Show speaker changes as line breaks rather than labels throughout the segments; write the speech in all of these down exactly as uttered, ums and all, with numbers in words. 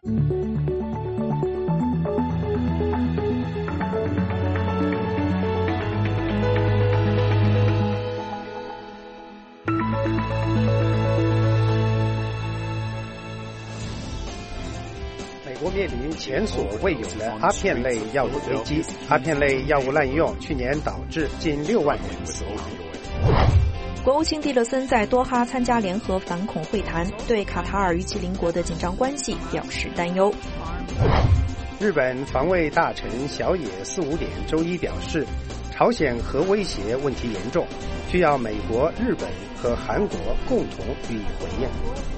美国面临前所未有的阿片类药物危机，阿片类药物滥用去年导致近六万人死亡。
国务卿蒂勒森在多哈参加联合反恐会谈，对卡塔尔与其邻国的紧张关系表示担忧。
日本防卫大臣小野四五点周一表示，朝鲜核威胁问题严重，需要美国、日本和韩国共同予以回应。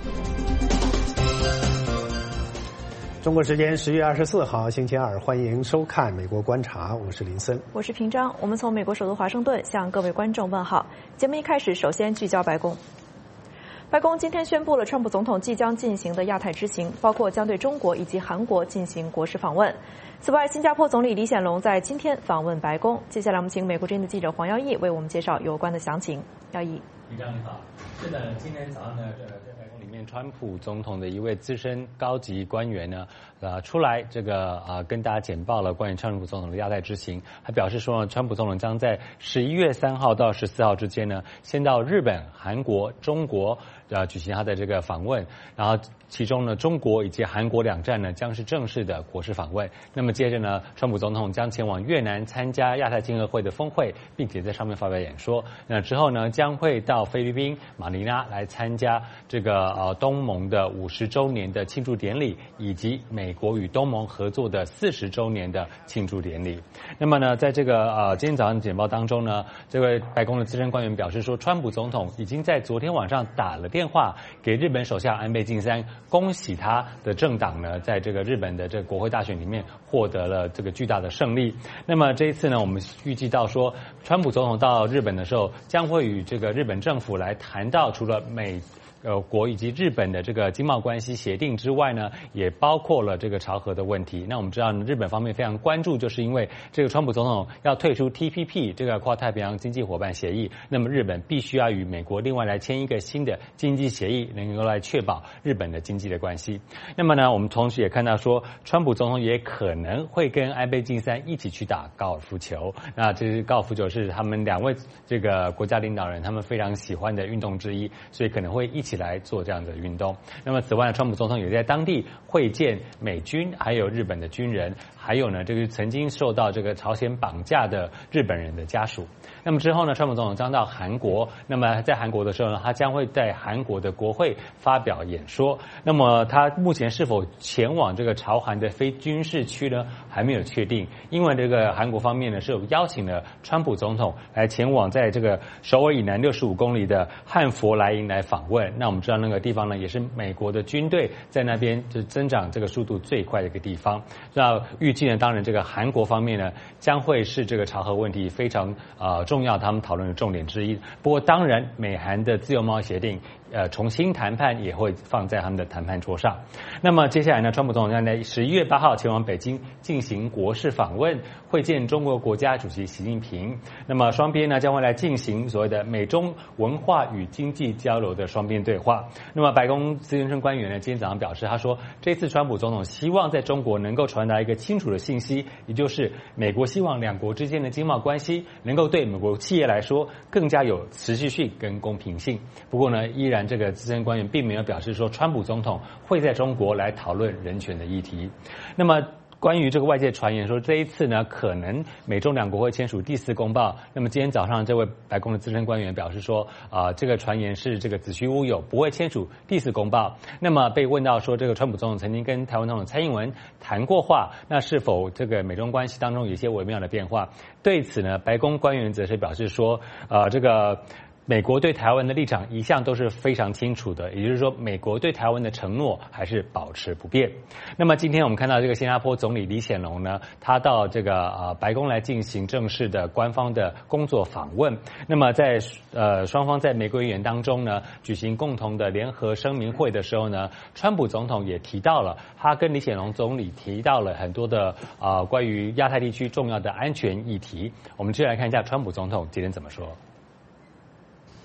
中国时间十月二十四号星期二，欢迎收看《美国观察》，我是林森，
我是平章。我们从美国首都华盛顿向各位观众问好。节目一开始，首先聚焦白宫。白宫今天宣布了川普总统即将进行的亚太之行，包括将对中国以及韩国进行国事访问。此外，新加坡总理李显龙在今天访问白宫。接下来，我们请美国之音的记者黄耀义为我们介绍有关的详情。耀义，
李长你好。是的，今天早上呢，这在白宫里面，川普总统的一位资深高级官员呢，呃，出来这个啊、呃，跟大家简报了关于川普总统的亚太之行。他表示说呢，川普总统将在十一月三号到十四号之间呢，先到日本、韩国、中国呃举行他的这个访问，然后其中呢，中国以及韩国两站呢将是正式的国事访问。那么接着呢，川普总统将前往越南参加亚太经合会的峰会，并且在上面发表演说。那之后呢，将会到菲律宾马尼拉来参加这个呃东盟的五十周年的庆祝典礼，以及美国与东盟合作的四十周年的庆祝典礼。那么呢，在这个呃今天早上的简报当中呢，这位白宫的资深官员表示说，川普总统已经在昨天晚上打了电话给日本首相安倍晋三，恭喜他的政党呢，在这个日本的这个国会大选里面获得了这个巨大的胜利。那么这一次呢，我们预计到说，川普总统到日本的时候，将会与这个日本政府来谈到除了美呃，国以及日本的这个经贸关系协定之外呢，也包括了这个朝核的问题。那我们知道，日本方面非常关注，就是因为这个川普总统要退出 T P P 这个跨太平洋经济伙伴协议，那么日本必须要与美国另外来签一个新的经济协议，能够来确保日本的经济的关系。那么呢，我们同时也看到说，川普总统也可能会跟安倍晋三一起去打高尔夫球。那这是高尔夫球是他们两位这个国家领导人他们非常喜欢的运动之一，所以可能会一起。一起来做这样的运动。那么此外呢，川普总统也在当地会见美军，还有日本的军人，还有呢，这个曾经受到这个朝鲜绑架的日本人的家属。那么之后呢，川普总统将到韩国。那么在韩国的时候呢，他将会在韩国的国会发表演说。那么他目前是否前往这个朝韩的非军事区呢，还没有确定。因为这个韩国方面呢是有邀请了川普总统来前往在这个首尔以南六十五公里的汉佛莱营来访问。那我们知道那个地方呢，也是美国的军队在那边就增长这个速度最快的一个地方。那预计呢，当然这个韩国方面呢，将会是这个朝核问题非常呃重要他们讨论的重点之一。不过当然，美韩的自由贸易协定呃重新谈判也会放在他们的谈判桌上。那么接下来呢，川普总统将在十一月八号前往北京进行国事访问，会见中国国家主席习近平。那么双边呢将会来进行所谓的美中文化与经济交流的双边对话。那么白宫资深官员呢今天早上表示，他说这次川普总统希望在中国能够传达一个清楚的信息，也就是美国希望两国之间的经贸关系能够对美国企业来说更加有持续性跟公平性。不过呢，依然这个资深官员并没有表示说川普总统会在中国来讨论人权的议题。那么关于这个外界传言说这一次呢，可能美中两国会签署第四公报。那么今天早上这位白宫的资深官员表示说，啊、呃，这个传言是这个子虚乌有，不会签署第四公报。那么被问到说，这个川普总统曾经跟台湾总统蔡英文谈过话，那是否这个美中关系当中有一些微妙的变化？对此呢，白宫官员则是表示说，呃，这个。美国对台湾的立场一向都是非常清楚的，也就是说，美国对台湾的承诺还是保持不变。那么今天我们看到这个新加坡总理李显龙呢，他到这个呃白宫来进行正式的官方的工作访问。那么在呃双方在玫瑰园当中呢举行共同的联合声明会的时候呢，川普总统也提到了，他跟李显龙总理提到了很多的呃关于亚太地区重要的安全议题。我们接下来看一下川普总统今天怎么说。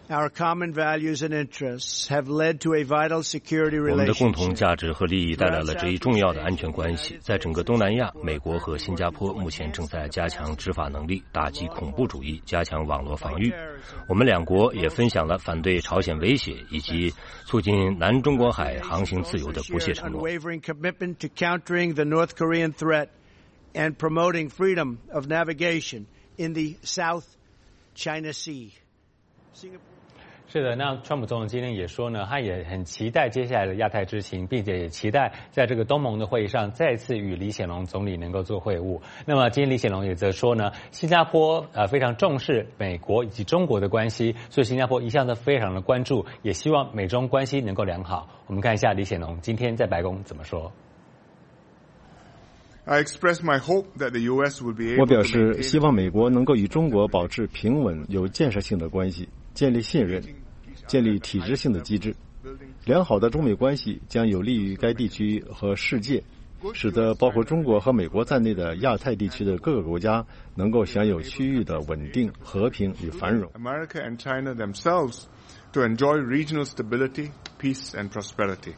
Our common values and interests have led to a vital security relationship.
我们的共同价值和利益带来了这一重要的安全关系。在整个东南亚，美国和新加坡目前正在加强执法能力，打击恐怖主义，加强网络防御。我们两国也分享了反对朝鲜威胁以及促进南中国海航行自由的不懈承诺。
Unwavering commitment to countering the North Korean threat and promoting freedom of navigation in the South China Sea.
是的，那川普总统今天也说呢，他也很期待接下来的亚太之行，并且也期待在这个东盟的会议上再次与李显龙总理能够做会晤。那么今天李显龙也则说呢，新加坡呃非常重视美国以及中国的关系，所以新加坡一向都非常的关注，也希望美中关系能够良好。我们看一下李显龙今天在白宫怎么说。
我表示希望美国能够与中国保持平稳、有建设性的关系，建立信任，建立体制性的机制。良好的中美关系将有利于该地区和世界，使得包括中国和美国在内的亚太地区的各个国家能够享有区域的稳定、和平与繁荣。
America and China themselves to enjoy regional stability, peace and prosperity.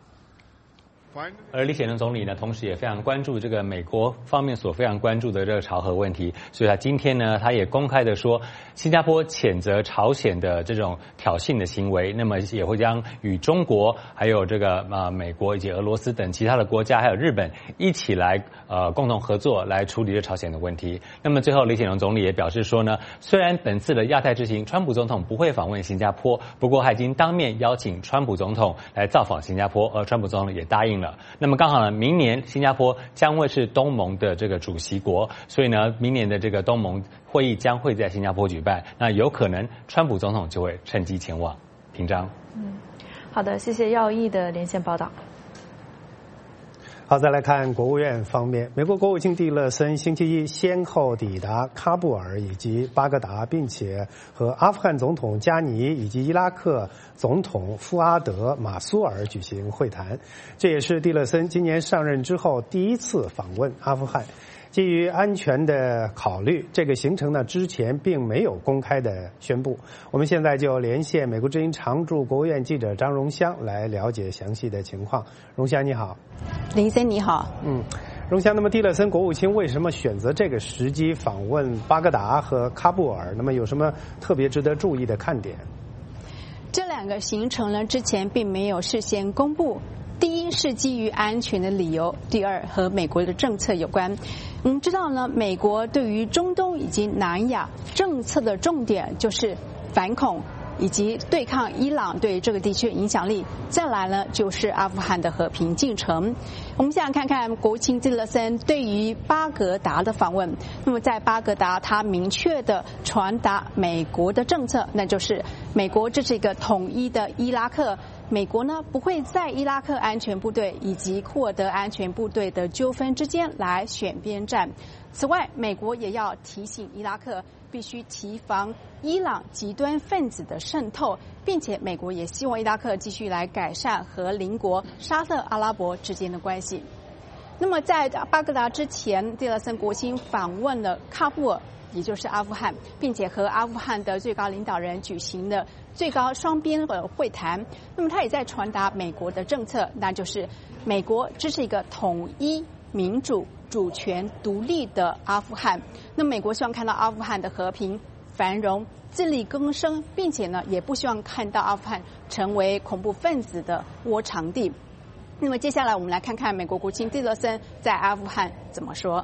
而李显龙总理呢，同时也非常关注这个美国方面所非常关注的这个朝核问题，所以他今天呢，他也公开的说，新加坡谴责朝鲜的这种挑衅的行为，那么也会将与中国、还有这个呃美国以及俄罗斯等其他的国家，还有日本一起来呃共同合作来处理这朝鲜的问题。那么最后，李显龙总理也表示说呢，虽然本次的亚太之行，川普总统不会访问新加坡，不过他已经当面邀请川普总统来造访新加坡，而川普总统也答应了。那么刚好呢，明年新加坡将会是东盟的这个主席国，所以呢，明年的这个东盟会议将会在新加坡举办。那有可能川普总统就会趁机前往。平章。
嗯，好的，谢谢耀义的连线报道。
好，再来看国务院方面，美国国务卿蒂勒森星期一先后抵达喀布尔以及巴格达，并且和阿富汗总统加尼以及伊拉克总统富阿德·马苏尔举行会谈。这也是蒂勒森今年上任之后第一次访问阿富汗。基于安全的考虑，这个行程呢之前并没有公开的宣布。我们现在就连线美国之音常驻国务院记者张荣香来了解详细的情况。荣香你好。
林森你好。
嗯，荣香，那么蒂勒森国务卿为什么选择这个时机访问巴格达和喀布尔？那么有什么特别值得注意的看点？
这两个行程呢，之前并没有事先公布。第一是基于安全的理由，第二和美国的政策有关。我们知道呢，美国对于中东以及南亚政策的重点就是反恐以及对抗伊朗对这个地区的影响力，再来呢就是阿富汗的和平进程。我们现在看看国务卿蒂勒森对于巴格达的访问。那么在巴格达，他明确的传达美国的政策，那就是美国这是一个统一的伊拉克。美国呢不会在伊拉克安全部队以及库尔德安全部队的纠纷之间来选边站。此外，美国也要提醒伊拉克必须提防伊朗极端分子的渗透，并且美国也希望伊拉克继续来改善和邻国沙特阿拉伯之间的关系。那么在巴格达之前，蒂勒森国务卿访问了喀布尔，也就是阿富汗，并且和阿富汗的最高领导人举行了最高双边的会谈。那么他也在传达美国的政策，那就是美国支持一个统一、民主、主权、独立的阿富汗。那美国希望看到阿富汗的和平、繁荣、自力更生，并且呢，也不希望看到阿富汗成为恐怖分子的窝藏地。那么接下来我们来看看美国国务卿蒂勒森在阿富汗怎么说。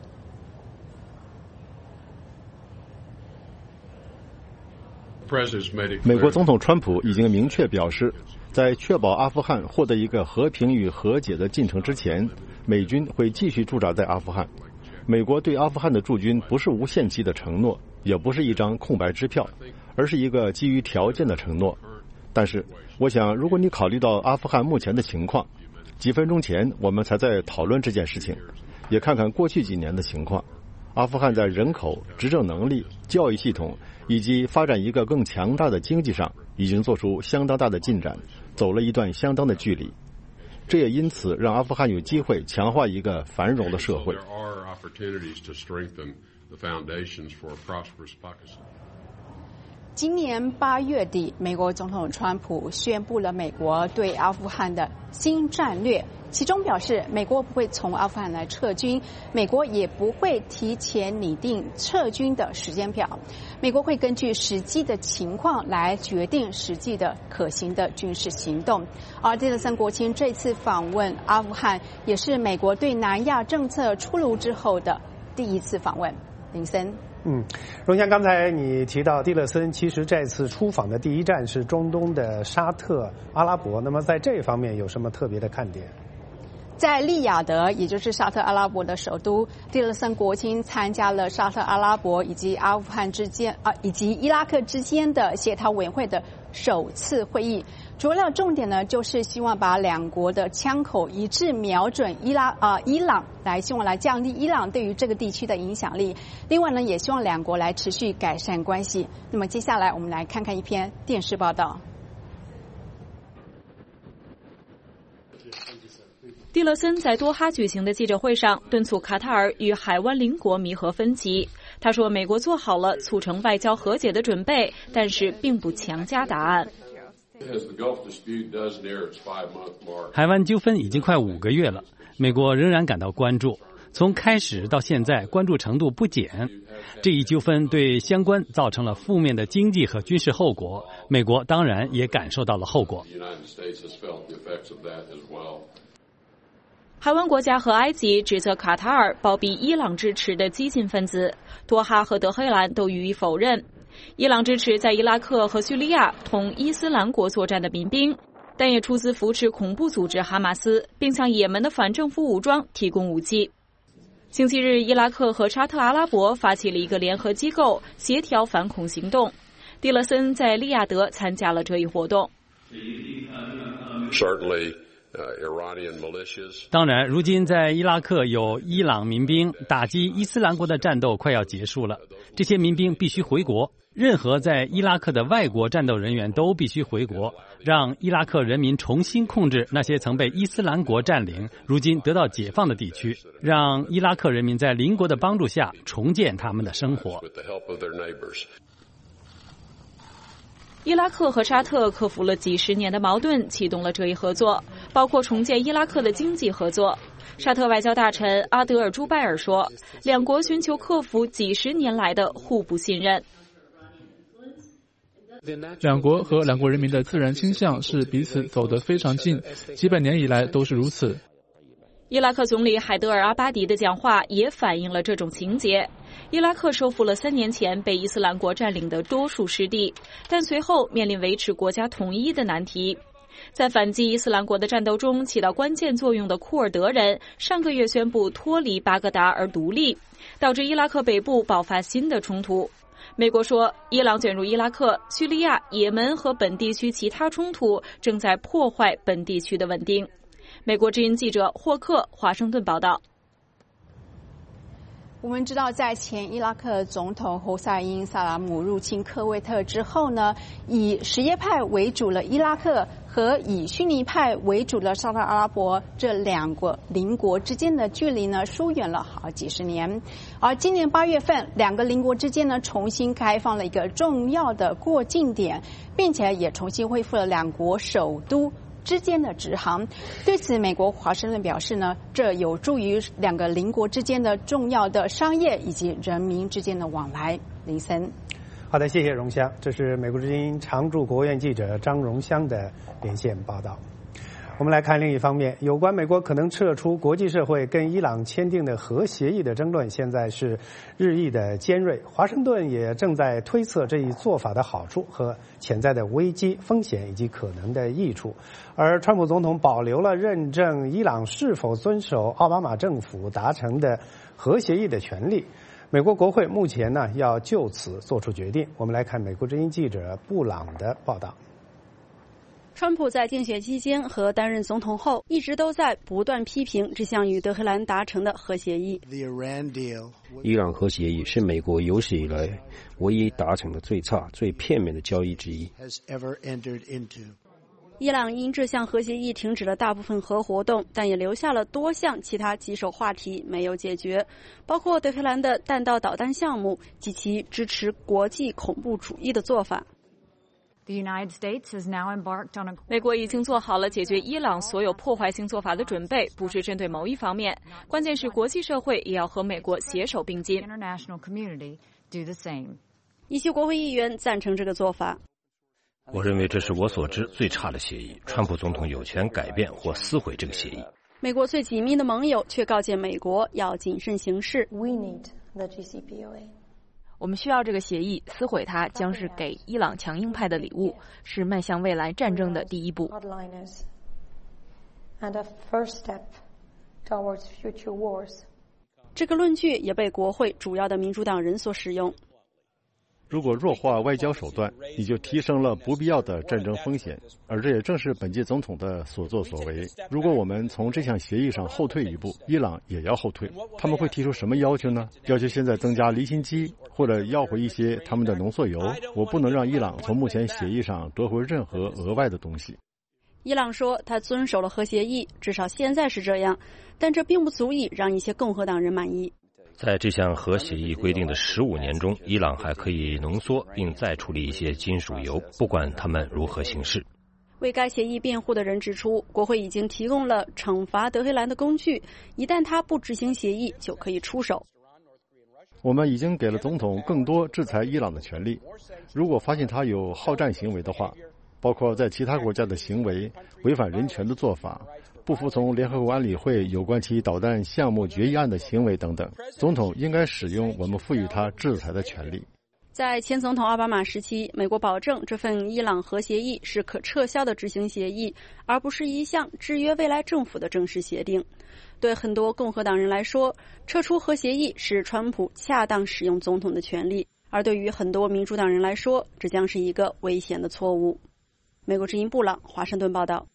美国总统川普已经明确表示，在确保阿富汗获得一个和平与和解的进程之前，美军会继续驻扎在阿富汗。美国对阿富汗的驻军不是无限期的承诺，也不是一张空白支票，而是一个基于条件的承诺。但是，我想，如果你考虑到阿富汗目前的情况，几分钟前我们才在讨论这件事情，也看看过去几年的情况，阿富汗在人口、执政能力、教育系统以及发展一个更强大的经济上已经做出相当大的进展，走了一段相लोग距离。这也因此让阿富汗有机会强化一个繁荣的社会。
今年八月底，美国总统川普宣布了美国对阿富汗的新战略，其中表示美国不会从阿富汗来撤军，美国也不会提前拟定撤军的时间表，美国会根据实际的情况来决定实际的可行的军事行动。而蒂勒森国卿这次访问阿富汗，也是美国对南亚政策出炉之后的第一次访问。林森。
嗯，荣翔，刚才你提到蒂勒森其实这次出访的第一站是中东的沙特阿拉伯，那么在这方面有什么特别的看点？
在利雅得，也就是沙特阿拉伯的首都，蒂勒森国卿参加了沙特阿拉伯以及阿富汗之间啊以及伊拉克之间的协调委员会的首次会议。主要重点呢，就是希望把两国的枪口一致瞄准伊拉啊、呃、伊朗，来希望来降低伊朗对于这个地区的影响力。另外呢，也希望两国来持续改善关系。那么接下来我们来看看一篇电视报道。
蒂勒森在多哈举行的记者会上敦促卡塔尔与海湾邻国弥合分歧。他说，美国做好了促成外交和解的准备，但是并不强加答案。
海湾纠纷已经快五个月了，美国仍然感到关注，从开始到现在关注程度不减。这一纠纷对相关造成了负面的经济和军事后果，美国当然也感受到了后果。
海湾国家和埃及指责卡塔尔包庇伊朗支持的激进分子，多哈和德黑兰都予以否认。伊朗支持在伊拉克和叙利亚同伊斯兰国作战的民兵，但也出资扶持恐怖组织哈马斯，并向也门的反政府武装提供武器。星期日，伊拉克和沙特阿拉伯发起了一个联合机构协调反恐行动，蒂勒森在利雅得参加了这一活动。
当然，如今在伊拉克有伊朗民兵打击伊斯兰国的战斗快要结束了，这些民兵必须回国。任何在伊拉克的外国战斗人员都必须回国，让伊拉克人民重新控制那些曾被伊斯兰国占领、如今得到解放的地区，让伊拉克人民在邻国的帮助下重建他们的生活。
伊拉克和沙特克服了几十年的矛盾，启动了这一合作，包括重建伊拉克的经济合作。沙特外交大臣阿德尔朱拜尔说，两国寻求克服几十年来的互不信任。
两国和两国人民的自然倾向是彼此走得非常近，几百年以来都是如此。
伊拉克总理海德尔阿巴迪的讲话也反映了这种情节。伊拉克收复了三年前被伊斯兰国占领的多数失地，但随后面临维持国家统一的难题。在反击伊斯兰国的战斗中起到关键作用的库尔德人上个月宣布脱离巴格达而独立，导致伊拉克北部爆发新的冲突。美国说，伊朗卷入伊拉克、叙利亚、也门和本地区其他冲突正在破坏本地区的稳定。美国之音记者霍克华盛顿报道。
我们知道，在前伊拉克总统侯赛因·萨拉姆入侵科威特之后呢，以什叶派为主的伊拉克和以逊尼派为主的沙特阿拉伯这两个邻国之间的距离呢，疏远了好几十年。而今年八月份，两个邻国之间呢，重新开放了一个重要的过境点，并且也重新恢复了两国首都之间的直航。对此，美国华盛顿表示呢，这有助于两个邻国之间的重要的商业以及人民之间的往来。林森，
好的，谢谢荣香。这是美国之音常驻国务院记者张荣香的连线报道。我们来看另一方面，有关美国可能撤出国际社会跟伊朗签订的核协议的争论，现在是日益的尖锐。华盛顿也正在推测这一做法的好处和潜在的危机、风险以及可能的益处。而川普总统保留了认证伊朗是否遵守奥巴马政府达成的核协议的权利。美国国会目前呢要就此做出决定。我们来看美国之音记者布朗的报道。
川普在竞选期间和担任总统后，一直都在不断批评这项与德黑兰达成的核协议。
伊朗核协议是美国有史以来唯一达成的最差、最片面的交易之一。
伊朗因这项核协议停止了大部分核活动，但也留下了多项其他棘手话题没有解决，包括德黑兰的弹道导弹项目及其支持国际恐怖主义的做法。
美国已经做好了解决伊朗所有破坏性做法的准备，不是针对某一方面，关键是国际社会也要和美国携手并进。
一些国会议员赞成这个做法。
我认为这是我所知最差的协议，川普总统有权改变或撕毁这个协议。
美国最紧密的盟友却告诫美国要谨慎行事。
We need the J C P O A。
我们需要这个协议，撕毁它将是给伊朗强硬派的礼物，是迈向未来战争的第一步。
这个论据也被国会主要的民主党人所使用。
如果弱化外交手段，你就提升了不必要的战争风险，而这也正是本届总统的所作所为。如果我们从这项协议上后退一步，伊朗也要后退。他们会提出什么要求呢？要求现在增加离心机，或者要回一些他们的浓缩油。我不能让伊朗从目前协议上夺回任何额外的东西。
伊朗说他遵守了核协议，至少现在是这样，但这并不足以让一些共和党人满意。
在这项核协议规定的十五年中，伊朗还可以浓缩并再处理一些金属油，不管他们如何行事。
为该协议辩护的人指出，国会已经提供了惩罚德黑兰的工具，一旦他不执行协议，就可以出手。
我们已经给了总统更多制裁伊朗的权利，如果发现他有好战行为的话，包括在其他国家的行为、违反人权的做法、不服从联合国安理会有关其导弹项目决议案的行为等等，总统应该使用我们赋予他制裁的权利。
在前总统奥巴马时期，美国保证这份伊朗核协议是可撤销的执行协议，而不是一项制约未来政府的正式协定。对很多共和党人来说，撤出核协议是川普恰当使用总统的权利，而对于很多民主党人来说，这将是一个危险的错误。美国之音布朗华盛顿报道。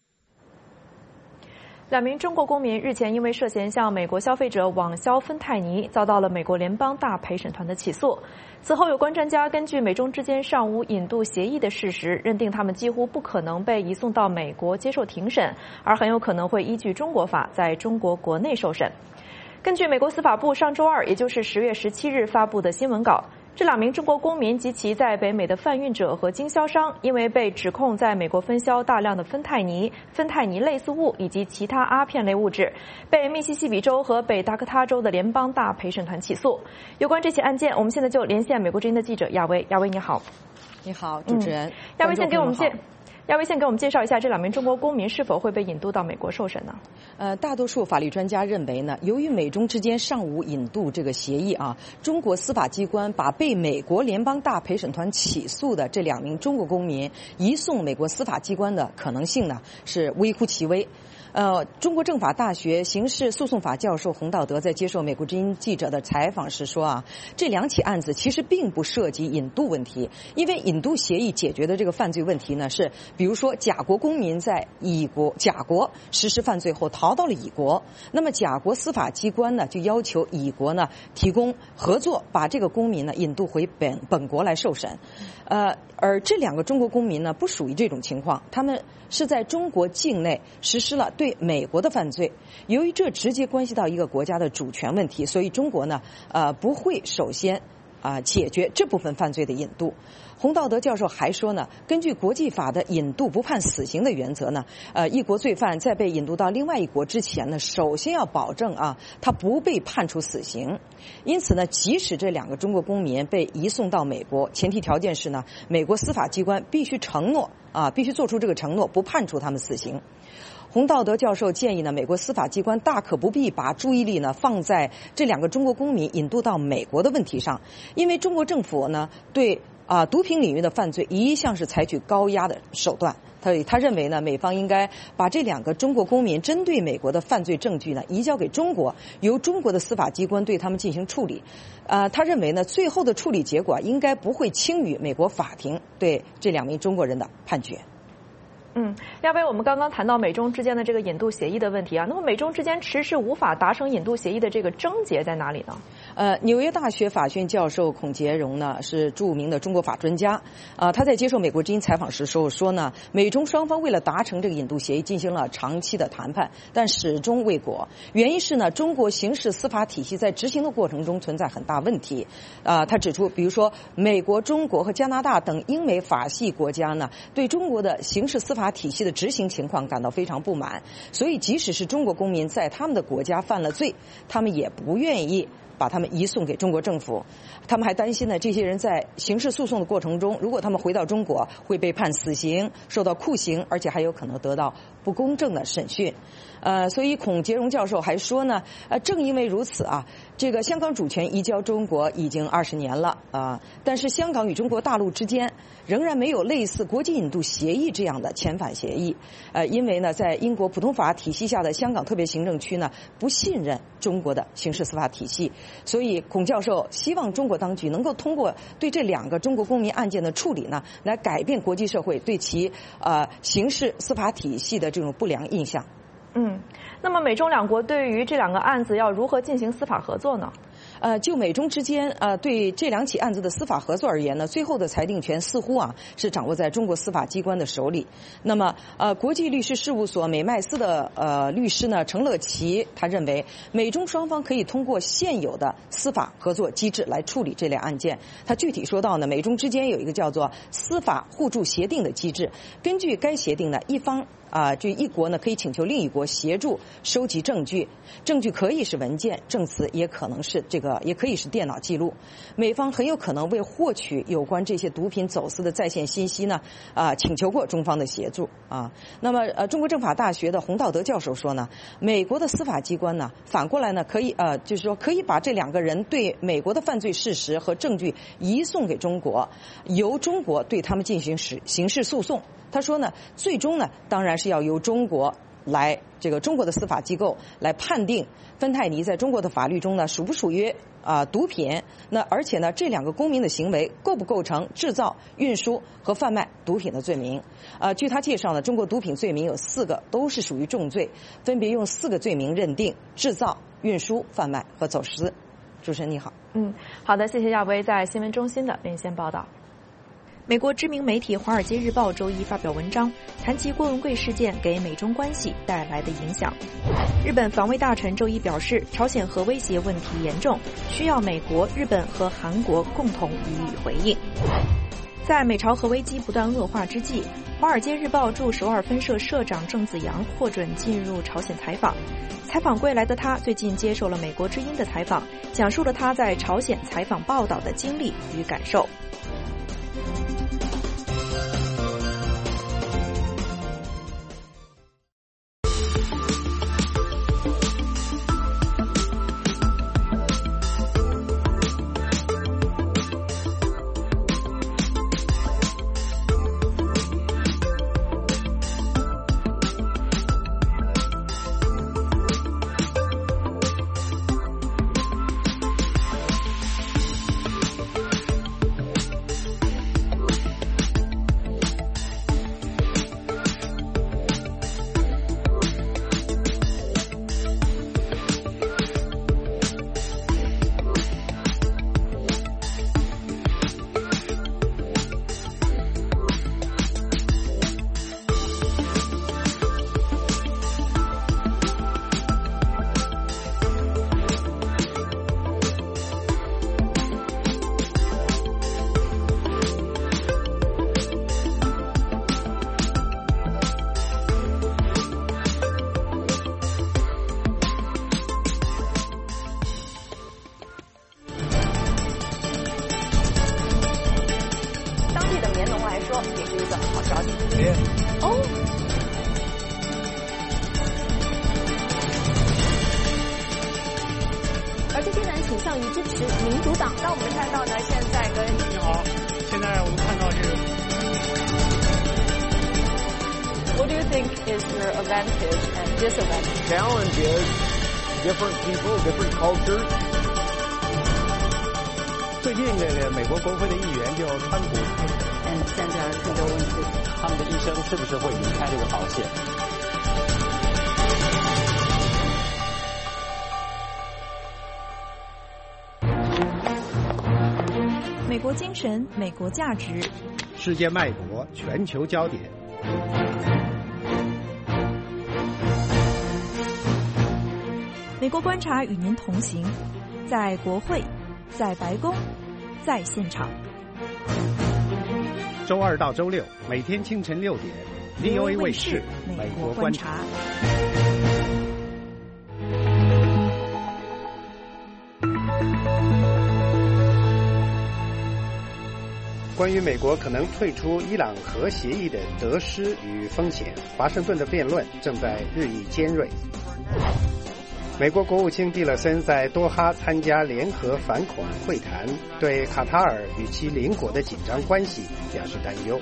两名中国公民日前因为涉嫌向美国消费者网销芬太尼，遭到了美国联邦大陪审团的起诉。此后，有关专家根据美中之间尚无引渡协议的事实，认定他们几乎不可能被移送到美国接受庭审，而很有可能会依据中国法在中国国内受审。根据美国司法部上周二，也就是十月十七日发布的新闻稿，这两名中国公民及其在北美的贩运者和经销商，因为被指控在美国分销大量的芬太尼、芬太尼类似物以及其他阿片类物质，被密西西比州和北达科他州的联邦大陪审团起诉。有关这起案件，我们现在就连线美国之音的记者亚薇。亚薇你好。
你好，主持人。嗯、
亚薇先给我们介。亚薇先给我们介绍一下这两名中国公民是否会被引渡到美国受审呢？
呃，大多数法律专家认为呢，由于美中之间尚无引渡这个协议啊，中国司法机关把被美国联邦大陪审团起诉的这两名中国公民移送美国司法机关的可能性呢是微乎其微。呃，中国政法大学刑事诉讼法教授洪道德在接受美国之音记者的采访时说啊，这两起案子其实并不涉及引渡问题，因为引渡协议解决的这个犯罪问题呢是，比如说甲国公民在乙国甲国实施犯罪后逃到了乙国，那么甲国司法机关呢就要求乙国呢提供合作，把这个公民呢引渡回本本国来受审。呃，而这两个中国公民呢不属于这种情况，他们是在中国境内实施了对美国的犯罪，由于这直接关系到一个国家的主权问题，所以中国呢呃不会首先啊、呃、解决这部分犯罪的引渡。洪道德教授还说呢，根据国际法的引渡不判死刑的原则呢，呃，一国罪犯在被引渡到另外一国之前呢，首先要保证啊，他不被判处死刑。因此呢，即使这两个中国公民被移送到美国，前提条件是呢，美国司法机关必须承诺啊，必须做出这个承诺，不判处他们死刑。洪道德教授建议呢，美国司法机关大可不必把注意力呢放在这两个中国公民引渡到美国的问题上，因为中国政府呢对啊，毒品领域的犯罪一向是采取高压的手段。他他认为呢，美方应该把这两个中国公民针对美国的犯罪证据呢移交给中国，由中国的司法机关对他们进行处理。啊、呃，他认为呢，最后的处理结果应该不会轻于美国法庭对这两名中国人的判决。
嗯，亚薇，我们刚刚谈到美中之间的这个引渡协议的问题啊，那么美中之间迟迟无法达成引渡协议的这个症结在哪里呢？
呃，纽约大学法学院教授孔杰荣呢是著名的中国法专家啊、呃，他在接受美国之音采访时说说呢，美中双方为了达成这个引渡协议进行了长期的谈判，但始终未果。原因是呢，中国刑事司法体系在执行的过程中存在很大问题。啊、呃，他指出，比如说美国、中国和加拿大等英美法系国家呢，对中国的刑事司法体系的执行情况感到非常不满，所以即使是中国公民在他们的国家犯了罪，他们也不愿意把他们移送给中国政府。他们还担心呢，这些人在刑事诉讼的过程中，如果他们回到中国，会被判死刑、受到酷刑，而且还有可能得到不公正的审讯。呃，所以孔杰荣教授还说呢，呃，正因为如此啊，这个香港主权移交中国已经二十年了啊、呃，但是香港与中国大陆之间仍然没有类似国际引渡协议这样的遣返协议。呃，因为呢，在英国普通法体系下的香港特别行政区呢，不信任中国的刑事司法体系，所以孔教授希望中国当局能够通过对这两个中国公民案件的处理呢，来改变国际社会对其呃刑事司法体系的这种不良印象。
嗯，那么美中两国对于这两个案子要如何进行司法合作呢？
呃，就美中之间呃对这两起案子的司法合作而言呢，最后的裁定权似乎啊是掌握在中国司法机关的手里。那么呃，国际律师事务所美麦斯的呃律师呢程乐琪，他认为美中双方可以通过现有的司法合作机制来处理这类案件。他具体说到呢，美中之间有一个叫做司法互助协定的机制，根据该协定呢，一方啊，这、呃、一国呢可以请求另一国协助收集证据，证据可以是文件、证词，也可能是这个，也可以是电脑记录。美方很有可能为获取有关这些毒品走私的在线信息呢，啊、呃，请求过中方的协助啊。那么呃，中国政法大学的洪道德教授说呢，美国的司法机关呢，反过来呢可以呃，就是说可以把这两个人对美国的犯罪事实和证据移送给中国，由中国对他们进行刑刑事诉讼。他说呢，最终呢，当然是要由中国来这个中国的司法机构来判定芬太尼在中国的法律中呢属不属于啊、呃、毒品。那而且呢，这两个公民的行为构不构成制造、运输和贩卖毒品的罪名？呃，据他介绍呢，中国毒品罪名有四个，都是属于重罪，分别用四个罪名认定：制造、运输、贩卖和走私。主持人你好。
嗯，好的，谢谢亚威在新闻中心的连线报道。美国知名媒体《华尔街日报》周一发表文章，谈及郭文贵事件给美中关系带来的影响。日本防卫大臣周一表示，朝鲜核威胁问题严重，需要美国、日本和韩国共同予以回应。在美朝核危机不断恶化之际，《华尔街日报》驻首尔分社社长郑子阳获准进入朝鲜采访。采访归来的他最近接受了美国之音的采访，讲述了他在朝鲜采访报道的经历与感受。
最近这个美国国会的议员就川普，
嗯，现在这个问题，
他们的一生是不是会离开这个保险？
美国精神，美国价值，
世界脉搏，全球焦点。
美国观察与您同行，在国会，在白宫，在现场。
周二到周六，每天清晨六点 ，V O A 卫视《美国观察》。关于美国可能退出伊朗核协议的得失与风险，华盛顿的辩论正在日益尖锐。美国国务卿蒂勒森在多哈参加联合反恐会谈，对卡塔尔与其邻国的紧张关系表示担忧。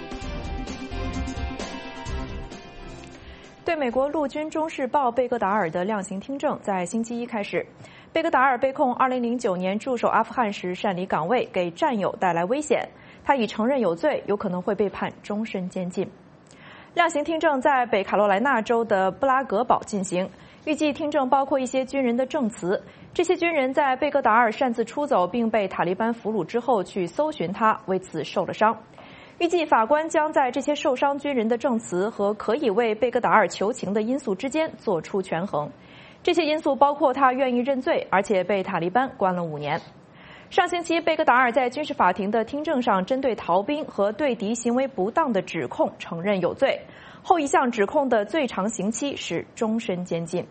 对美国陆军中士报贝戈达尔的量刑听证在星期一开始。贝戈达尔被控二零零九年驻守阿富汗时擅离岗位，给战友带来危险。他已承认有罪，有可能会被判终身监禁。量刑听证在北卡罗来纳州的布拉格堡进行，预计听证包括一些军人的证词。这些军人在贝戈达尔擅自出走并被塔利班俘虏之后去搜寻他，为此受了伤。预计法官将在这些受伤军人的证词和可以为贝戈达尔求情的因素之间做出权衡。这些因素包括他愿意认罪，而且被塔利班关了五年。上星期，贝戈达尔在军事法庭的听证上，针对逃兵和对敌行为不当的指控承认有罪。后一项指控的最长刑期是终身监禁。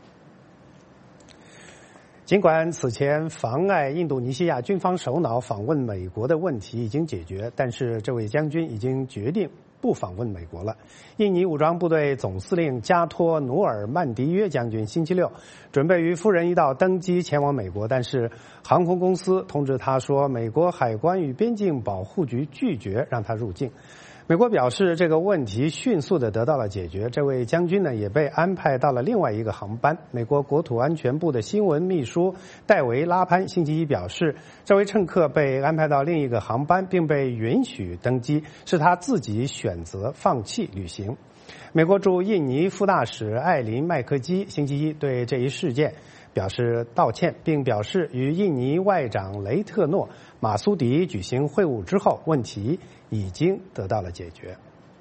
尽管此前妨碍印度尼西亚军方首脑访问美国的问题已经解决，但是这位将军已经决定不访问美国了。印尼武装部队总司令加托努尔曼迪约将军星期六准备与夫人一道登机前往美国，但是航空公司通知他说，美国海关与边境保护局拒绝让他入境。美国表示这个问题迅速地得到了解决，这位将军呢也被安排到了另外一个航班。美国国土安全部的新闻秘书戴维拉潘星期一表示，这位乘客被安排到另一个航班并被允许登机，是他自己选择放弃旅行。美国驻印尼副大使艾琳麦克基星期一对这一事件表示道歉，并表示与印尼外长雷特诺·马苏迪举行会晤之后，问题已经得到了解决。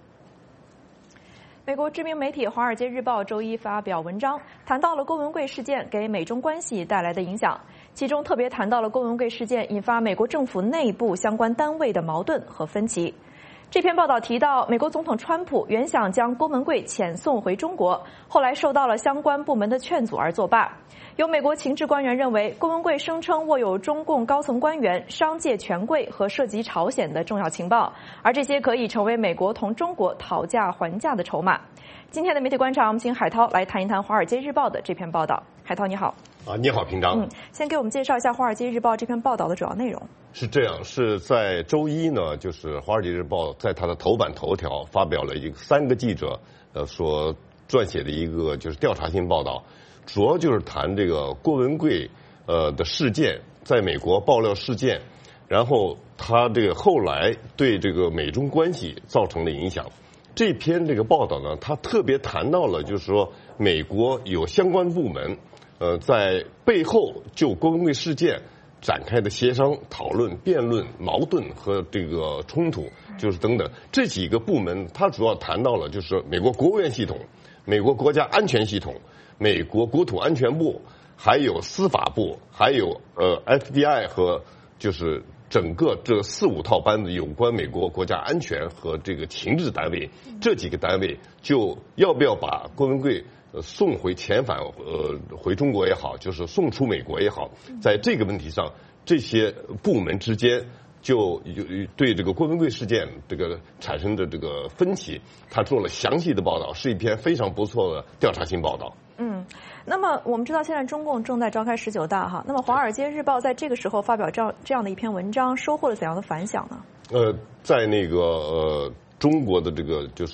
美国知名媒体《华尔街日报》周一发表文章，谈到了郭文贵事件给美中关系带来的影响，其中特别谈到了郭文贵事件引发美国政府内部相关单位的矛盾和分歧。这篇报道提到，美国总统川普原想将郭文贵遣送回中国，后来受到了相关部门的劝阻而作罢。有美国情治官员认为，郭文贵声称握有中共高层官员、商界权贵和涉及朝鲜的重要情报，而这些可以成为美国同中国讨价还价的筹码。今天的媒体观察，我们请海涛来谈一谈《华尔街日报》的这篇报道。海涛，你好。
啊，你好，平章。
嗯，先给我们介绍一下《华尔街日报》这篇报道的主要内容。
是这样，是在周一呢，就是《华尔街日报》在它的头版头条发表了一个三个记者呃所撰写的一个就是调查性报道，主要就是谈这个郭文贵呃的事件，在美国爆料事件，然后他这个后来对这个美中关系造成的影响。这篇这个报道呢，他特别谈到了，就是说美国有相关部门呃在背后就郭文贵事件展开的协商、讨论、辩论、矛盾和这个冲突，就是等等这几个部门，他主要谈到了就是美国国务院系统、美国国家安全系统、美国国土安全部，还有司法部，还有呃 F B I 和就是整个这四五套班子有关美国国家安全和这个情治单位，这几个单位就要不要把郭文贵呃送回遣返呃回中国也好，就是送出美国也好，在这个问题上，这些部门之间就有对这个郭文贵事件这个产生的这个分歧，他做了详细的报道，是一篇非常不错的调查性报道。
嗯，那么我们知道现在中共正在召开十九大哈，那么《华尔街日报》在这个时候发表这样这样的一篇文章，收获了怎样的反响呢？
呃，在那个呃中国的这个就是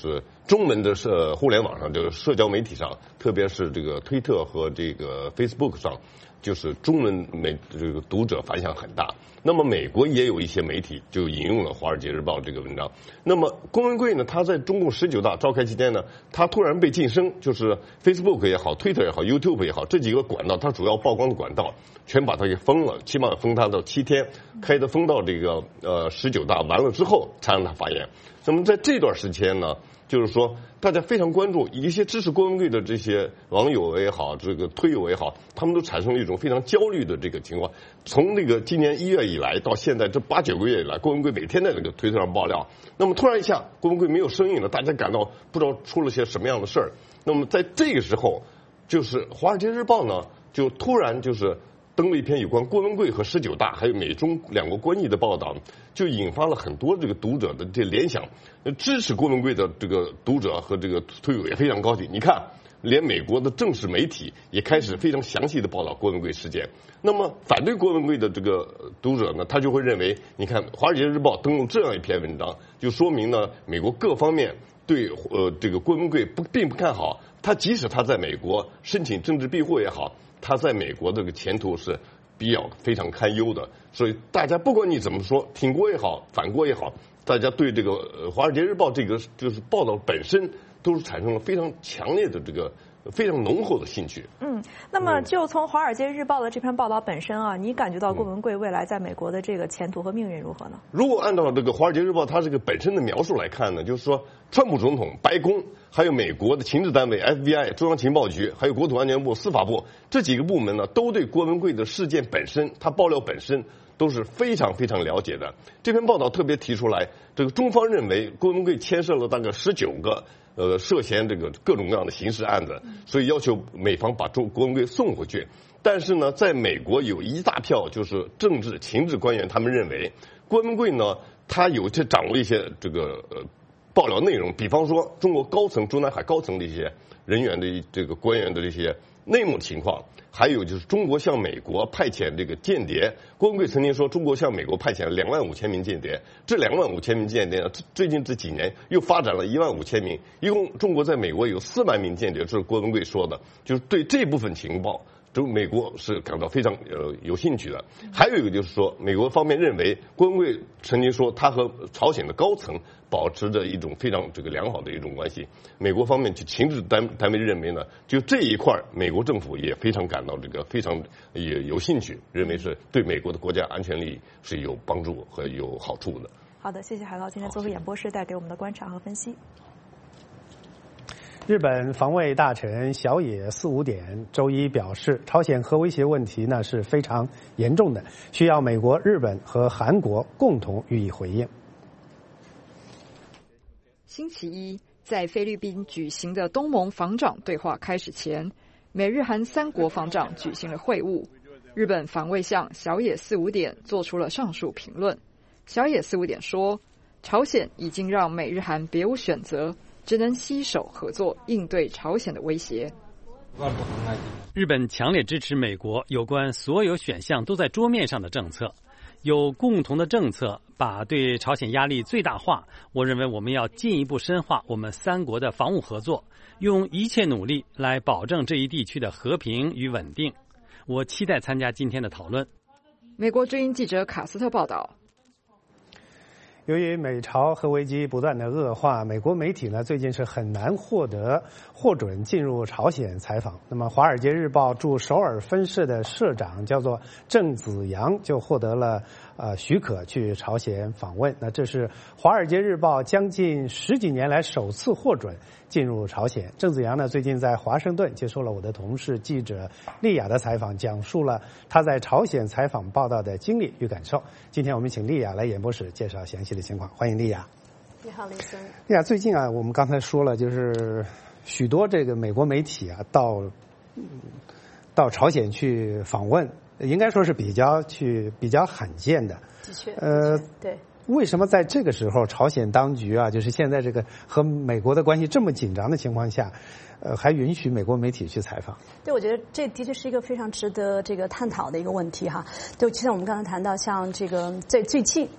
中文的社互联网上，就是社交媒体上，特别是这个推特和这个 Facebook 上，就是中文媒这个读者反响很大。那么美国也有一些媒体就引用了《华尔街日报》这个文章。那么郭文贵呢，他在中共十九大召开期间呢，他突然被晋升，就是 Facebook 也好 ，Twitter 也好 ，YouTube 也好，这几个管道，他主要曝光的管道全把他给封了，起码封他到七天，开的封到这个呃十九大完了之后才让他发言。那么在这段时间呢，就是说，大家非常关注一些支持郭文贵的这些网友也好，这个推友也好，他们都产生了一种非常焦虑的这个情况。从那个今年一月以来到现在这八九个月以来，郭文贵每天在这个推特上爆料。那么突然一下，郭文贵没有声音了，大家感到不知道出了些什么样的事儿。那么在这个时候，就是《华尔街日报》呢，就突然就是登了一篇有关郭文贵和十九大还有美中两国关系的报道，就引发了很多这个读者的这联想。支持郭文贵的这个读者和这个推友也非常高兴。你看，连美国的正式媒体也开始非常详细的报道郭文贵事件。那么反对郭文贵的这个读者呢，他就会认为，你看《华尔街日报》登录这样一篇文章，就说明呢，美国各方面对呃这个郭文贵不并不看好。他即使他在美国申请政治庇护也好，他在美国这个前途是比较非常堪忧的。所以大家不管你怎么说，挺郭也好，反郭也好，大家对这个呃《华尔街日报》这个就是报道本身都是产生了非常强烈的这个非常浓厚的兴趣。
嗯，那么就从《华尔街日报》的这篇报道本身啊，你感觉到郭文贵未来在美国的这个前途和命运如何呢？
如果按照这个《华尔街日报》它这个本身的描述来看呢，就是说，川普总统、白宫还有美国的情治单位 F B I 中央情报局，还有国土安全部、司法部这几个部门呢，都对郭文贵的事件本身，他爆料本身都是非常非常了解的。这篇报道特别提出来，这个中方认为郭文贵牵涉了大概十九个呃涉嫌这个各种各样的刑事案子，所以要求美方把周郭文贵送回去。但是呢，在美国有一大票就是政治情治官员，他们认为郭文贵呢，他有这掌握一些这个呃爆料内容，比方说中国高层、中南海高层的一些人员的这个官员的这些内幕情况，还有就是中国向美国派遣这个间谍。郭文贵曾经说，中国向美国派遣了两万五千名间谍，这两万五千名间谍呢，最近这几年又发展了一万五千名，一共中国在美国有四万名间谍，这是郭文贵说的，就是对这部分情报，中美国是感到非常呃有兴趣的。还有一个就是说，美国方面认为郭文贵曾经说他和朝鲜的高层保持着一种非常这个良好的一种关系。美国方面就情治单单位认为呢，就这一块美国政府也非常感到这个非常也有兴趣，认为是对美国的国家安全利益是有帮助和有好处的。
好的，谢谢海涛今天做客演播室带给我们的观察和分析。
日本防卫大臣小野四五点周一表示，朝鲜核威胁问题呢是非常严重的，需要美国、日本和韩国共同予以回应。
星期一，在菲律宾举行的东盟防长对话开始前，美日韩三国防长举行了会晤。日本防卫相小野四五点做出了上述评论。小野四五点说，朝鲜已经让美日韩别无选择，只能携手合作应对朝鲜的威胁。
日本强烈支持美国有关所有选项都在桌面上的政策，有共同的政策把对朝鲜压力最大化。我认为我们要进一步深化我们三国的防务合作，用一切努力来保证这一地区的和平与稳定。我期待参加今天的讨论。
美国之音记者卡斯特报道。
由于美朝核危机不断的恶化，美国媒体呢最近是很难获得获准进入朝鲜采访。那么，《华尔街日报》驻首尔分社的社长叫做郑子阳就获得了呃许可去朝鲜访问。那这是《华尔街日报》将近十几年来首次获准进入朝鲜。郑子阳呢最近在华盛顿接受了我的同事记者丽雅的采访，讲述了他在朝鲜采访报道的经历与感受。今天我们请丽雅来演播室介绍详细的情况，欢迎丽雅。
你好，李森。
丽雅，最近啊，我们刚才说了，就是许多这个美国媒体啊，到到朝鲜去访问，应该说是比较去比较罕见的。
的确，
呃，
对。
为什么在这个时候，朝鲜当局啊，就是现在这个和美国的关系这么紧张的情况下，呃，还允许美国媒体去采访？
对，我觉得这的确是一个非常值得这个探讨的一个问题哈。就其实我们刚才谈到，像这个最最近。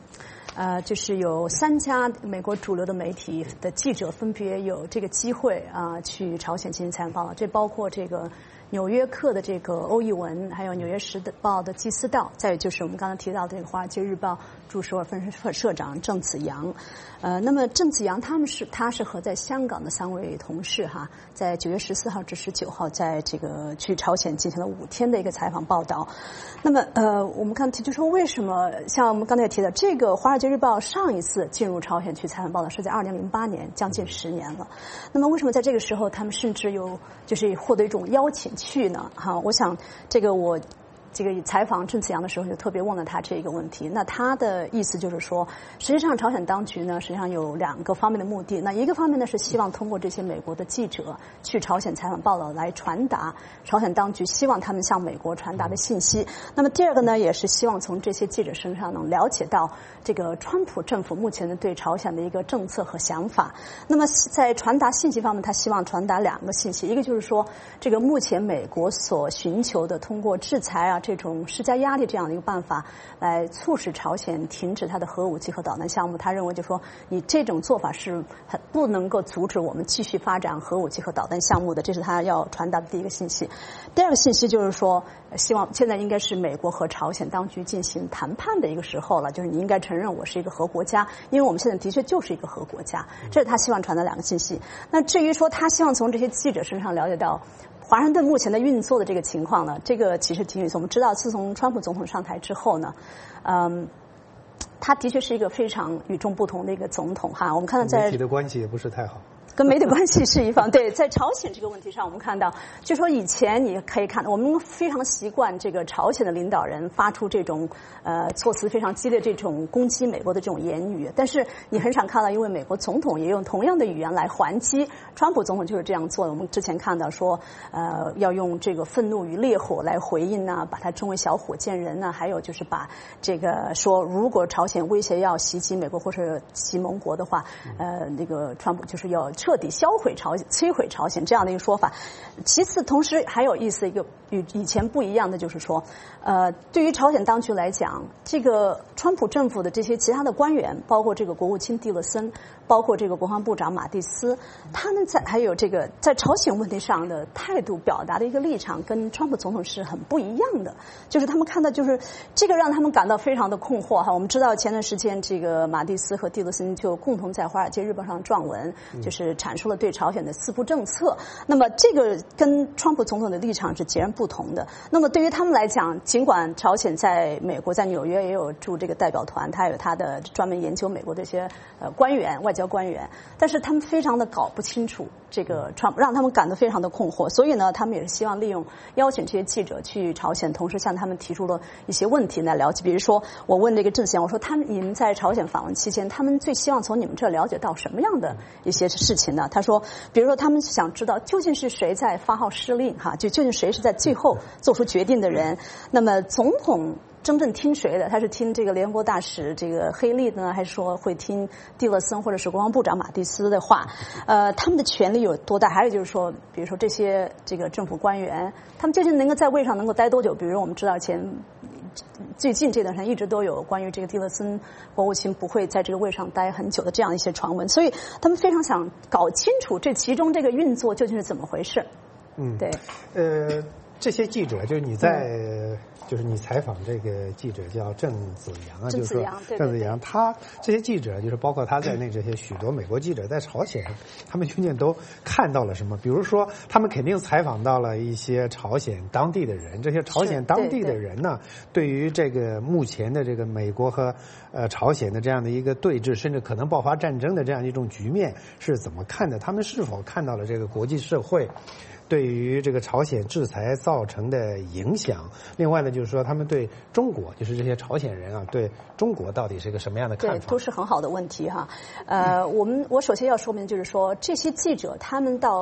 呃，就是有三家美国主流的媒体的记者分别有这个机会啊、呃，去朝鲜进行采访报道，这包括这个纽约客的这个欧义文，还有纽约时报的季思道，再有就是我们刚才提到的这个华尔街日报驻首尔分社社长郑子阳。呃，那么郑子阳他们是他是和在香港的三位同事哈，在九月十四号至十九号在这个去朝鲜进行了五天的一个采访报道。那么呃，我们看就说为什么像我们刚才也提到，这个华尔街日报上一次进入朝鲜去采访报道是在二零零八年，将近十年了。那么为什么在这个时候他们甚至有就是获得一种邀请去呢？哈，我想这个我。这个采访郑子阳的时候就特别问了他这个问题。那他的意思就是说，实际上朝鲜当局呢，实际上有两个方面的目的。那一个方面呢是希望通过这些美国的记者去朝鲜采访报道来传达朝鲜当局希望他们向美国传达的信息。那么第二个呢，也是希望从这些记者身上能了解到这个川普政府目前的对朝鲜的一个政策和想法。那么在传达信息方面，他希望传达两个信息，一个就是说，这个目前美国所寻求的通过制裁啊。这种施加压力这样的一个办法，来促使朝鲜停止它的核武器和导弹项目。他认为，就说你这种做法是很不能够阻止我们继续发展核武器和导弹项目的，这是他要传达的第一个信息。第二个信息就是说，希望现在应该是美国和朝鲜当局进行谈判的一个时候了，就是你应该承认我是一个核国家，因为我们现在的确就是一个核国家，这是他希望传达两个信息。那至于说他希望从这些记者身上了解到华盛顿目前的运作的这个情况呢，这个其实挺有意思。我们知道，自从川普总统上台之后呢，嗯，他的确是一个非常与众不同的一个总统哈。我们看到在
媒体的关系也不是太好。
跟媒体关系是一方。对，在朝鲜这个问题上，我们看到，就说以前你可以看到，我们非常习惯这个朝鲜的领导人发出这种呃措辞非常激烈这种攻击美国的这种言语，但是你很少看到，因为美国总统也用同样的语言来还击。川普总统就是这样做的。我们之前看到说，呃，要用这个愤怒与烈火来回应呢、啊，把他称为小火箭人呢、啊，还有就是把这个说，如果朝鲜威胁要袭击美国或是袭盟国的话，呃，那个川普就是要彻底销毁朝鲜、摧毁朝鲜这样的一个说法。其次，同时还有意思一个与以前不一样的就是说，呃，对于朝鲜当局来讲，这个川普政府的这些其他的官员，包括这个国务卿蒂勒森，包括这个国防部长马蒂斯，他们在还有这个在朝鲜问题上的态度表达的一个立场，跟川普总统是很不一样的。就是他们看到，就是这个让他们感到非常的困惑哈。我们知道前段时间这个马蒂斯和蒂勒森就共同在《华尔街日报》上撰文，就是阐述了对朝鲜的四不政策。那么这个跟川普总统的立场是截然不同的。那么对于他们来讲，尽管朝鲜在美国在纽约也有驻这个代表团，他有他的专门研究美国这些呃官员、外交官员，但是他们非常的搞不清楚这个川普，让他们感到非常的困惑。所以呢，他们也是希望利用邀请这些记者去朝鲜，同时向他们提出了一些问题来了解。比如说，我问这个郑先生，我说他们你们在朝鲜访问期间，他们最希望从你们这了解到什么样的一些事情呢？他说，比如说他们想知道究竟是谁在发号施令哈，就究竟谁是在最后做出决定的人。那么总统真正听谁的？他是听这个联合国大使这个黑利呢，还是说会听蒂勒森或者是国防部长马蒂斯的话？呃，他们的权力有多大？还有就是说，比如说这些这个政府官员，他们究竟能够在位上能够待多久？比如我们知道前最近这段时间一直都有关于这个蒂勒森国务卿不会在这个位上待很久的这样一些传闻，所以他们非常想搞清楚这其中这个运作究竟是怎么回事。
嗯，
对，
呃，这些记者就是你在。嗯就是你采访这个记者叫郑子阳啊，
郑子阳，
就是说郑子阳，他这些记者就是包括他在内这些许多美国记者在朝鲜，他们究竟都看到了什么？比如说，他们肯定采访到了一些朝鲜当地的人，这些朝鲜当地的人呢，对于这个目前的这个美国和呃朝鲜的这样的一个对峙，甚至可能爆发战争的这样一种局面是怎么看的？他们是否看到了这个国际社会对于这个朝鲜制裁造成的影响？另外呢，就是说他们对中国，就是这些朝鲜人啊，对中国到底是一个什么样的看法？
对，都是很好的问题哈。呃，我们我首先要说明就是说，这些记者他们到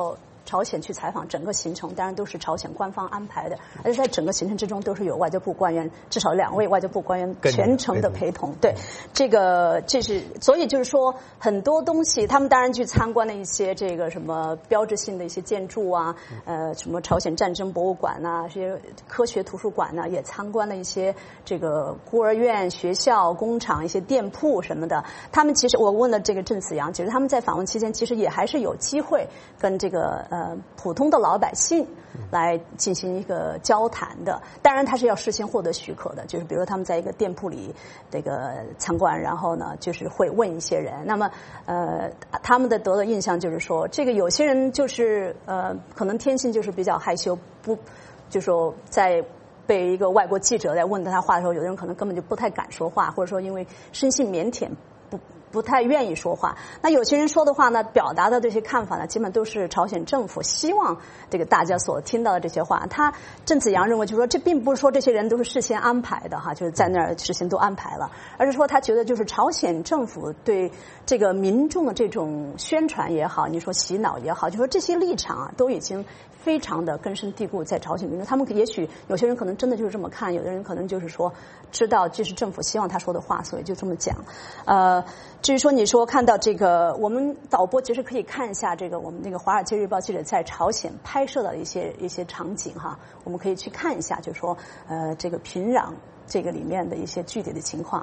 朝鲜去采访，整个行程当然都是朝鲜官方安排的，而且在整个行程之中都是有外交部官员，至少两位外交部官员全程的陪同。对，这个这是所以就是说很多东西，他们当然去参观了一些这个什么标志性的一些建筑啊，呃，什么朝鲜战争博物馆呐、啊，这些科学图书馆呐、啊，也参观了一些这个孤儿院、学校、工厂、一些店铺什么的。他们其实我问了这个郑子扬，其实他们在访问期间其实也还是有机会跟这个呃普通的老百姓来进行一个交谈的。当然他是要事先获得许可的，就是比如说他们在一个店铺里这个参观，然后呢就是会问一些人。那么呃他们的得的印象就是说，这个有些人就是呃可能天性就是比较害羞，不就说在被一个外国记者在问他话的时候，有的人可能根本就不太敢说话，或者说因为生性腼腆不不太愿意说话。那有些人说的话呢，表达的这些看法呢，基本都是朝鲜政府希望这个大家所听到的这些话。他郑子扬认为，就是说这并不是说这些人都是事先安排的哈，就是在那儿事先都安排了，而是说他觉得就是朝鲜政府对这个民众的这种宣传也好，你说洗脑也好，就说这些立场啊，都已经非常的根深蒂固在朝鲜民众。他们也许有些人可能真的就是这么看，有的人可能就是说知道这是政府希望他说的话，所以就这么讲。呃，至于说你说看到这个，我们导播其实可以看一下这个我们那个《华尔街日报》记者在朝鲜拍摄的一些一些场景哈，我们可以去看一下，就是说呃这个平壤这个里面的一些具体的情况。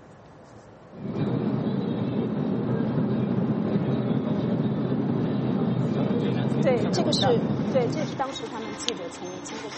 对，这个是对，这是当时他们记者从经过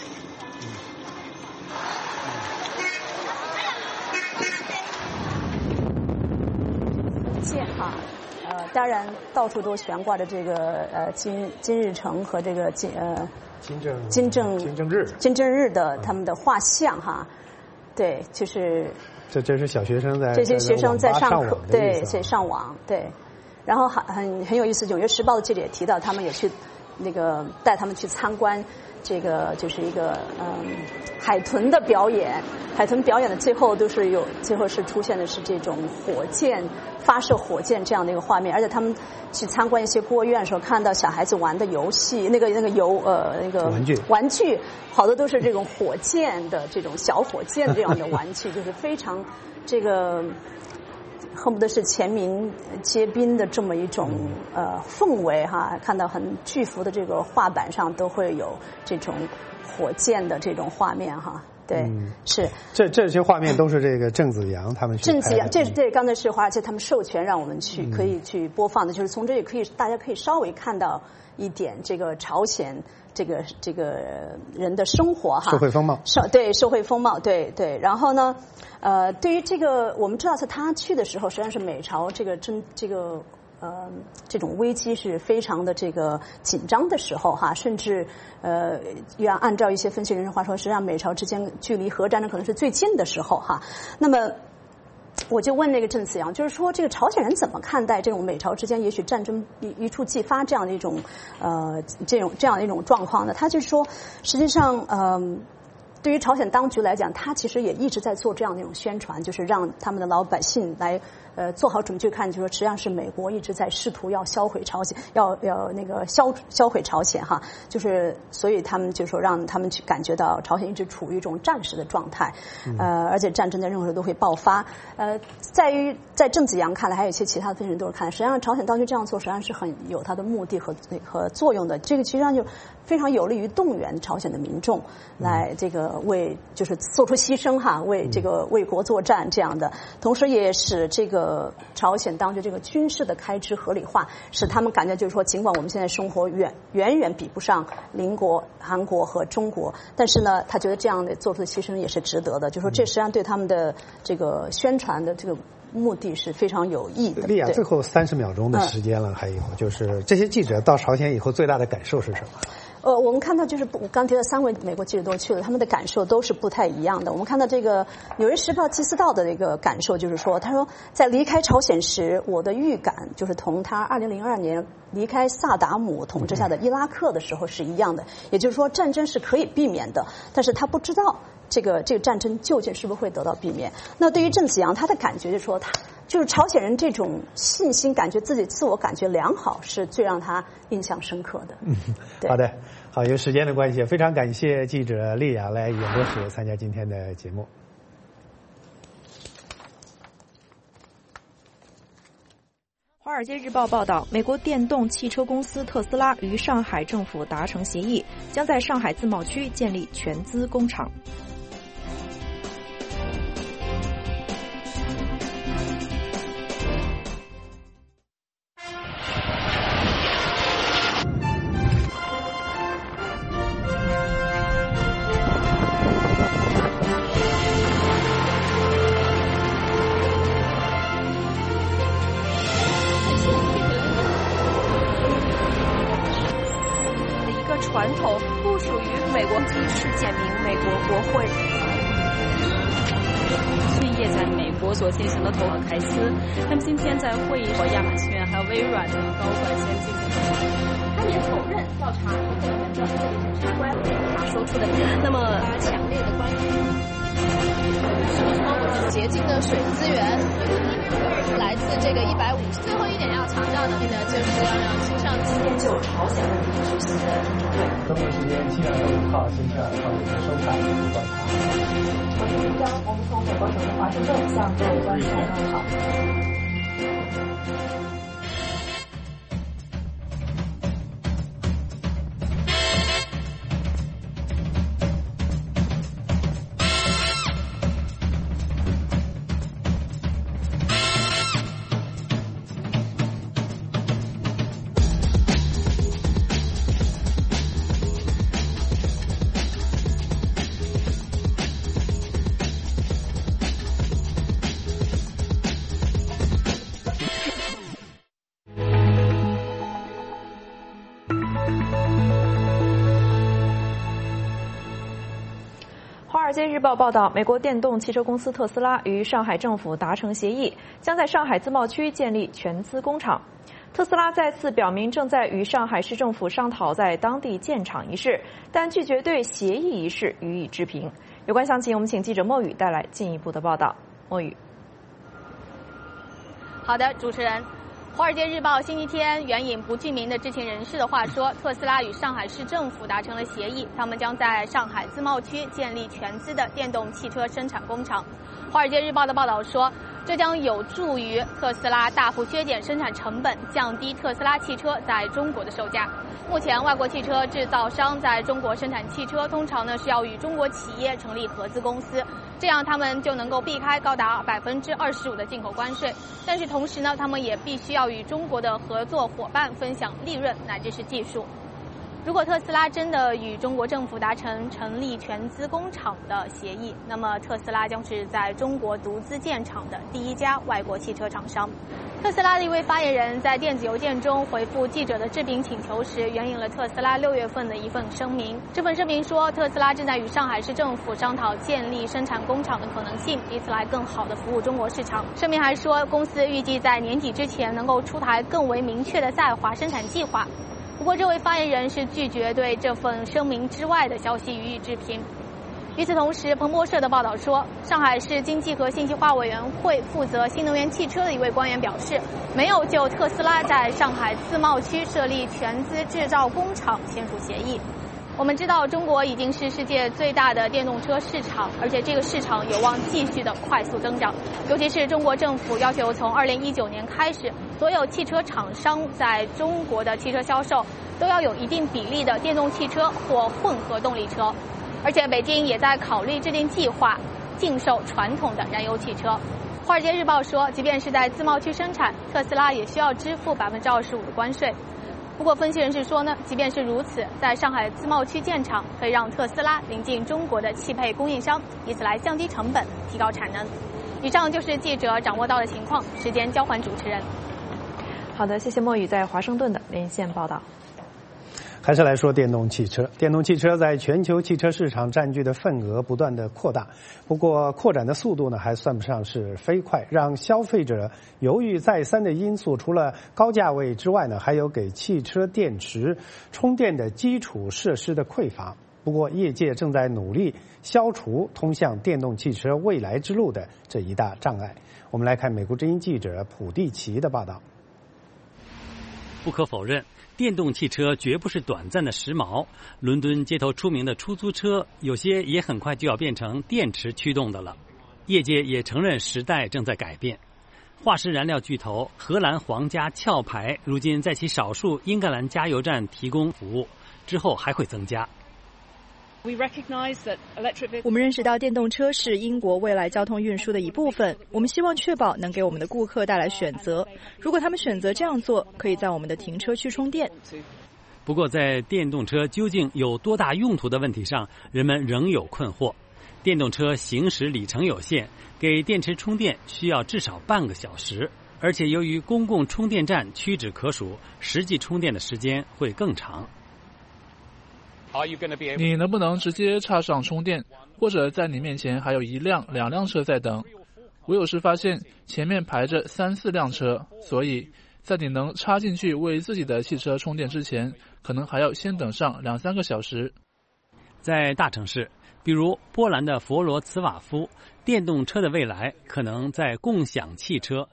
福建哈，呃，当然到处都悬挂着这个呃金金日成和这个金呃
金正
金正
金正日
金正日的他们的画像哈，对，就是
这这是小学生在
这些学生在上课，对，
在
上网，对，然后很很很有意思，《纽约时报》的记者也提到，他们也去。那个带他们去参观，这个就是一个嗯海豚的表演。海豚表演的最后都是有，最后是出现的是这种火箭发射火箭这样的一个画面。而且他们去参观一些孤儿院的时候，看到小孩子玩的游戏，那个那个游呃那个
玩具
玩具，好多都是这种火箭的这种小火箭这样的玩具，就是非常这个。恨不得是全民皆兵的这么一种呃氛围哈，看到很巨幅的这个画板上都会有这种火箭的这种画面哈。对，嗯、是
这这些画面都是这个郑子扬他们去
郑子扬，这对刚才是华尔街他们授权让我们去、嗯、可以去播放的，就是从这里可以大家可以稍微看到一点这个朝鲜这个这个人的生活哈，
社会风貌，
社对社会风貌，对对。然后呢，呃，对于这个我们知道，在他去的时候，实际上是美朝这个真这个呃这种危机是非常的这个紧张的时候哈，甚至呃要按照一些分析人士话说，实际上美朝之间距离核战争可能是最近的时候哈。那么。我就问那个郑子扬，就是说这个朝鲜人怎么看待这种美朝之间也许战争一一触即发这样的一种呃这种这样的一种状况呢？他就说，实际上嗯。呃对于朝鲜当局来讲，他其实也一直在做这样的一种宣传，就是让他们的老百姓来呃做好准备去看，就是说实际上是美国一直在试图要销毁朝鲜，要要那个销销毁朝鲜哈，就是所以他们就说让他们去感觉到朝鲜一直处于一种战时的状态，呃，而且战争在任何时候都会爆发。呃，在于在郑子扬看来，还有一些其他的分析人都是看，实际上朝鲜当局这样做实际上是很有它的目的和和作用的，这个实际上就非常有利于动员朝鲜的民众来这个。为就是做出牺牲哈，为这个为国作战这样的，同时也使这个朝鲜当局这个军事的开支合理化，使他们感觉就是说，尽管我们现在生活远远远比不上邻国韩国和中国，但是呢，他觉得这样的做出的牺牲也是值得的，就是说这实际上对他们的这个宣传的这个目的是非常有益的。
丽亚，最后三十秒钟的时间了，还有就是这些记者到朝鲜以后最大的感受是什么？
呃，我们看到就是我刚提到三位美国记者都去了，他们的感受都是不太一样的。我们看到这个《纽约时报》季思道的一个感受就是说，他说在离开朝鲜时，我的预感就是同他二零零二年离开萨达姆统治下的伊拉克的时候是一样的，也就是说战争是可以避免的，但是他不知道这个这个战争究竟是不是会得到避免。那对于郑子扬，他的感觉就是说他就是朝鲜人这种信心，感觉自己自我感觉良好，是最让他印象深刻的。
嗯，好的，好，由于时间的关系，非常感谢记者丽雅来演播室参加今天的节目。
华尔街日报报道，美国电动汽车公司特斯拉与上海政府达成协议，将在上海自贸区建立全资工厂。
传统不属于美国机是简明美国国会。
企业在美国所进行的投行开司，他们今天在会议和亚马逊还有微软的高管先进行讨论。
他也否认调查部门的检察官他说出的那么强烈的关于。
洁净的水资源来自这个一百五十。最后一点要强调的呢，就是要让新上今天就朝鲜问题举行的例会。
中国时间七月二十五号星期二上午的收看与观察。
朝鲜之交，我们从美国首都华盛顿向各位观众问好。
华尔街日报报道，美国电动汽车公司特斯拉与上海政府达成协议，将在上海自贸区建立全资工厂。特斯拉再次表明正在与上海市政府商讨在当地建厂一事，但拒绝对协议一事予以置评。有关详情，我们请记者莫宇带来进一步的报道。莫宇，
好的，主持人。《华尔街日报》星期天援引不具名的知情人士的话说，特斯拉与上海市政府达成了协议，他们将在上海自贸区建立全资的电动汽车生产工厂。《华尔街日报》的报道说，这将有助于特斯拉大幅削减生产成本，降低特斯拉汽车在中国的售价。目前，外国汽车制造商在中国生产汽车，通常呢是要与中国企业成立合资公司，这样他们就能够避开高达百分之二十五的进口关税。但是同时呢，他们也必须要与中国的合作伙伴分享利润乃至是技术。如果特斯拉真的与中国政府达成成立全资工厂的协议，那么特斯拉将是在中国独资建厂的第一家外国汽车厂商。特斯拉的一位发言人在电子邮件中回复记者的置评请求时，援引了特斯拉六月份的一份声明。这份声明说，特斯拉正在与上海市政府商讨建立生产工厂的可能性，以此来更好地服务中国市场。声明还说，公司预计在年底之前能够出台更为明确的在华生产计划。不过，这位发言人是拒绝对这份声明之外的消息予以置评。与此同时，彭博社的报道说，上海市经济和信息化委员会负责新能源汽车的一位官员表示，没有就特斯拉在上海自贸区设立全资制造工厂签署协议。我们知道，中国已经是世界最大的电动车市场，而且这个市场有望继续的快速增长。尤其是中国政府要求从二零一九年开始，所有汽车厂商在中国的汽车销售都要有一定比例的电动汽车或混合动力车。而且北京也在考虑制定计划，禁售传统的燃油汽车。华尔街日报说，即便是在自贸区生产，特斯拉也需要支付百分之二十五的关税。不过，分析人士说呢，即便是如此，在上海自贸区建厂可以让特斯拉临近中国的汽配供应商，以此来降低成本，提高产能。以上就是记者掌握到的情况，时间交还主持人。
好的，谢谢莫宇在华盛顿的连线报道。
还是来说电动汽车，电动汽车在全球汽车市场占据的份额不断的扩大，不过扩展的速度呢还算不上是飞快，让消费者犹豫再三的因素除了高价位之外呢，还有给汽车电池充电的基础设施的匮乏。 不过，业界正在努力消除通向电动汽车未来之路的这一大障碍。我们来看美国之音记者普蒂奇的报道。
不可否认，电动汽车绝不是短暂的时髦。伦敦街头出名的出租车，有些也很快就要变成电池驱动的了。业界也承认时代正在改变。化石燃料巨头荷兰皇家壳牌，如今在其少数英格兰加油站提供服务，之后还会增加。
我们认识到电动车是英国未来交通运输的一部分，我们希望确保能给我们的顾客带来选择。如果他们选择这样做，可以在我们的停车区充电。
不过，在电动车究竟有多大用途的问题上，人们仍有困惑。电动车行驶里程有限，给电池充电需要至少半个小时，而且由于公共充电站屈指可数，实际充电的时间会更长。
你能不能直接插上充电，或者在你面前还有一辆、两辆车在等？我有时发现前面排着三四辆车，所以在你能插进去为自己的汽车充电之前，可能还要先等上两三个小时。
在大城市，比如波兰的佛罗茨瓦夫，电动车的未来可能在共享汽车。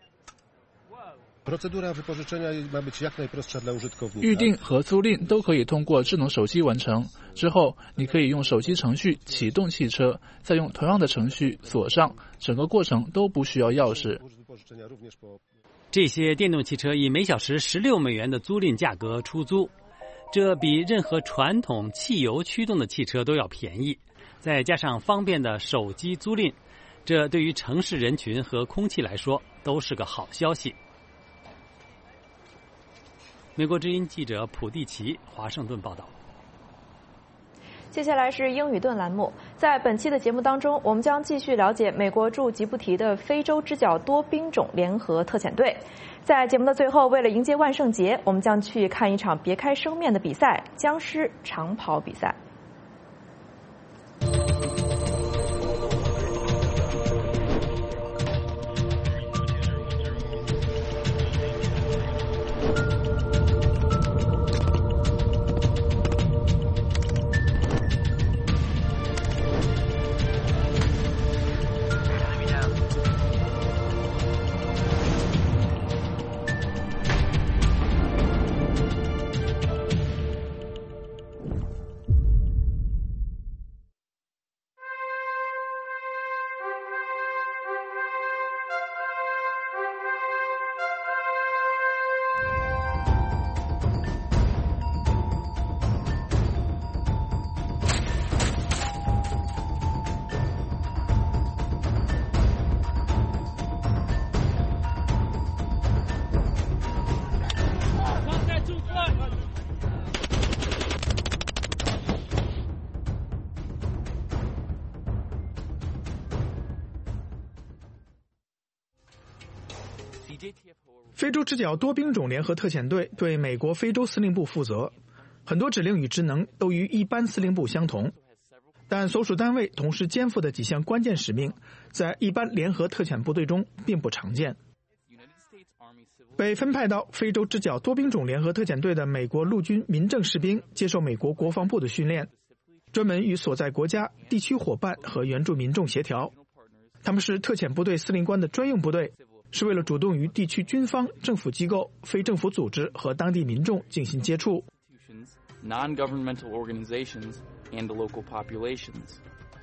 预订和租赁都可以通过智能手机完成，之后你可以用手机程序启动汽车，再用同样的程序锁上，整个过程都不需要钥匙。
这些电动汽车以每小时十六美元的租赁价格出租，这比任何传统汽油驱动的汽车都要便宜，再加上方便的手机租赁，这对于城市人群和空气来说都是个好消息。美国之音记者普蒂奇，华盛顿报道。
接下来是英语盾栏目，在本期的节目当中，我们将继续了解美国驻吉布提的非洲之角多兵种联合特遣队。在节目的最后，为了迎接万圣节，我们将去看一场别开生面的比赛——僵尸长跑比赛。
非洲之角多兵种联合特遣队对美国非洲司令部负责，很多指令与职能都与一般司令部相同，但所属单位同时肩负的几项关键使命，在一般联合特遣部队中并不常见。被分派到非洲之角多兵种联合特遣队的美国陆军民政士兵接受美国国防部的训练，专门与所在国家、地区伙伴和援助民众协调。他们是特遣部队司令官的专用部队，是为了主动与地区军方、政府机构、非政府组织和当地民众进行接触。
non-governmental organizations and the local populations.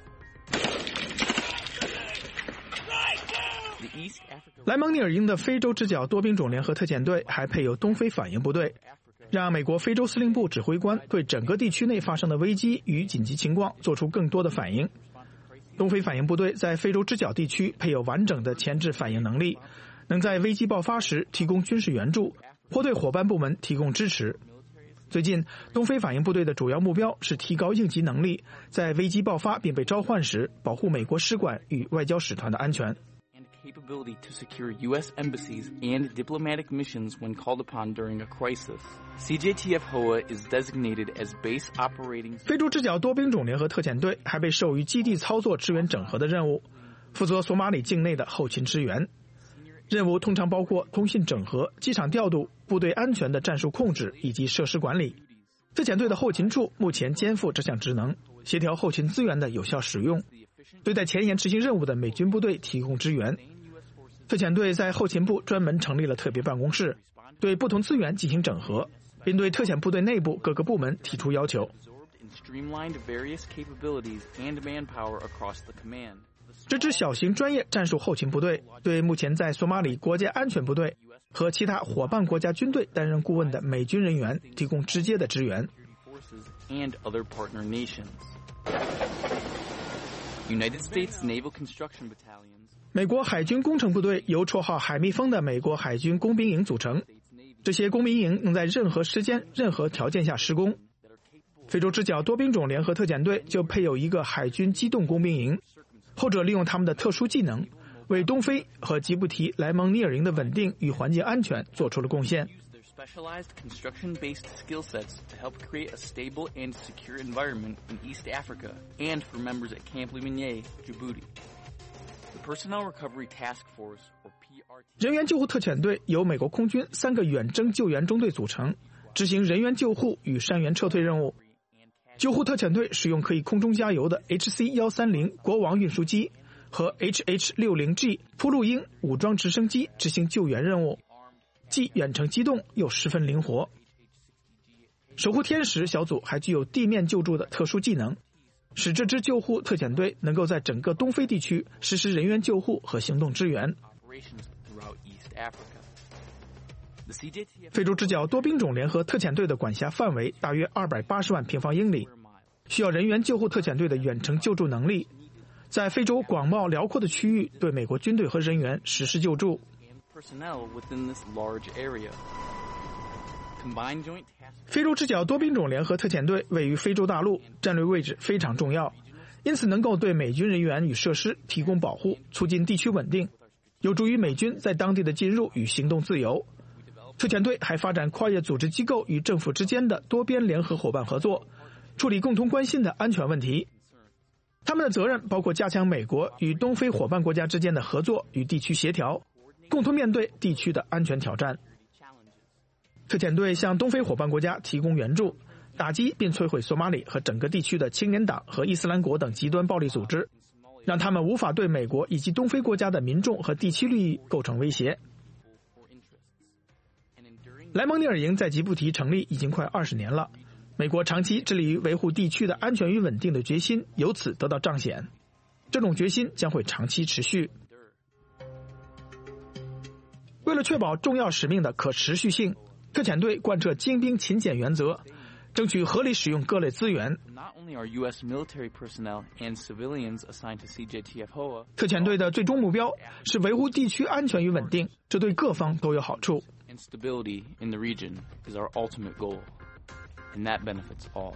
莱蒙尼尔营的非洲之角多兵种联合特遣队还配有东非反应部队，让美国非洲司令部指挥官对整个地区内发生的危机与紧急情况做出更多的反应。东非反应部队在非洲之角地区配有完整的前置反应能力，能在危机爆发时提供军事援助或对伙伴部门提供支持。最近，东非反应部队的主要目标是提高应急能力，在危机爆发并被召唤时，保护美国使馆与外交使团的安全。
Capability to secure U S embassies and diplomatic missions when called upon during a crisis. C J T F H O A is designated as base operating.
非洲之角多兵种联合特遣队还被授予基地操作支援整合的任务，负责索马里境内的后勤支援。任务通常包括通信整合、机场调度、部队安全的战术控制以及设施管理。 特遣队的后勤处目前肩负这项职能，协调后勤资源的有效使用，对在前沿执行任务的美军部队提供支援。特遣队在后勤部专门成立了特别办公室，对不同资源进行整合，并对特遣部队内部各个部门提出要求。这支小型专业战术后勤部队对目前在索马里国家安全部队和其他伙伴国家军队担任顾问的美军人员提供直接的支援。美国海军工程部队由绰号海蜜蜂的美国海军工兵营组成，这些工兵营能在任何时间、任何条件下施工。非洲之角多兵种联合特遣队就配有一个海军机动工兵营，后者利用他们的特殊技能，为东非和吉布提莱蒙尼尔营的稳定与环境安全做出了贡献。
Specialized construction-based skill sets to help create a stable and secure environment in East Africa and for members at Camp Lemonnier, Djibouti. The Personnel Recovery Task Force, or P R T.
人员救护特遣队由美国空军三个远征救援中队组成，执行人员救护与山原撤退任务。救护特遣队使用可以空中加油的 H C 一三零 国王运输机和 H H 六十 G 铺路鹰武装直升机执行救援任务，既远程机动又十分灵活。守护天使小组还具有地面救助的特殊技能，使这支救护特遣队能够在整个东非地区实施人员救护和行动支援。非洲之角多兵种联合特遣队的管辖范围大约二百八十万平方英里，需要人员救护特遣队的远程救助能力，在非洲广袤辽阔的区域对美国军队和人员实施救助。非洲之角多兵种联合特遣队位于非洲大陆，战略位置非常重要，因此能够对美军人员与设施提供保护，促进地区稳定，有助于美军在当地的进入与行动自由。特遣队还发展跨越组织机构与政府之间的多边联合伙伴合作，处理共同关心的安全问题。他们的责任包括加强美国与东非伙伴国家之间的合作与地区协调，共同面对地区的安全挑战。特遣队向东非伙伴国家提供援助，打击并摧毁索马里和整个地区的青年党和伊斯兰国等极端暴力组织，让他们无法对美国以及东非国家的民众和地区利益构成威胁。莱蒙尼尔营在吉布提成立已经快二十年了，美国长期致力于维护地区的安全与稳定的决心由此得到彰显，这种决心将会长期持续。为了确保重要使命的可持续性，特遣队贯彻精兵勤俭原则，争取合理使用各类资源。特遣队的最终目标是维护地区安全与稳定，这对各方都有好处。
And stability in the region is our ultimate goal, and that benefits all.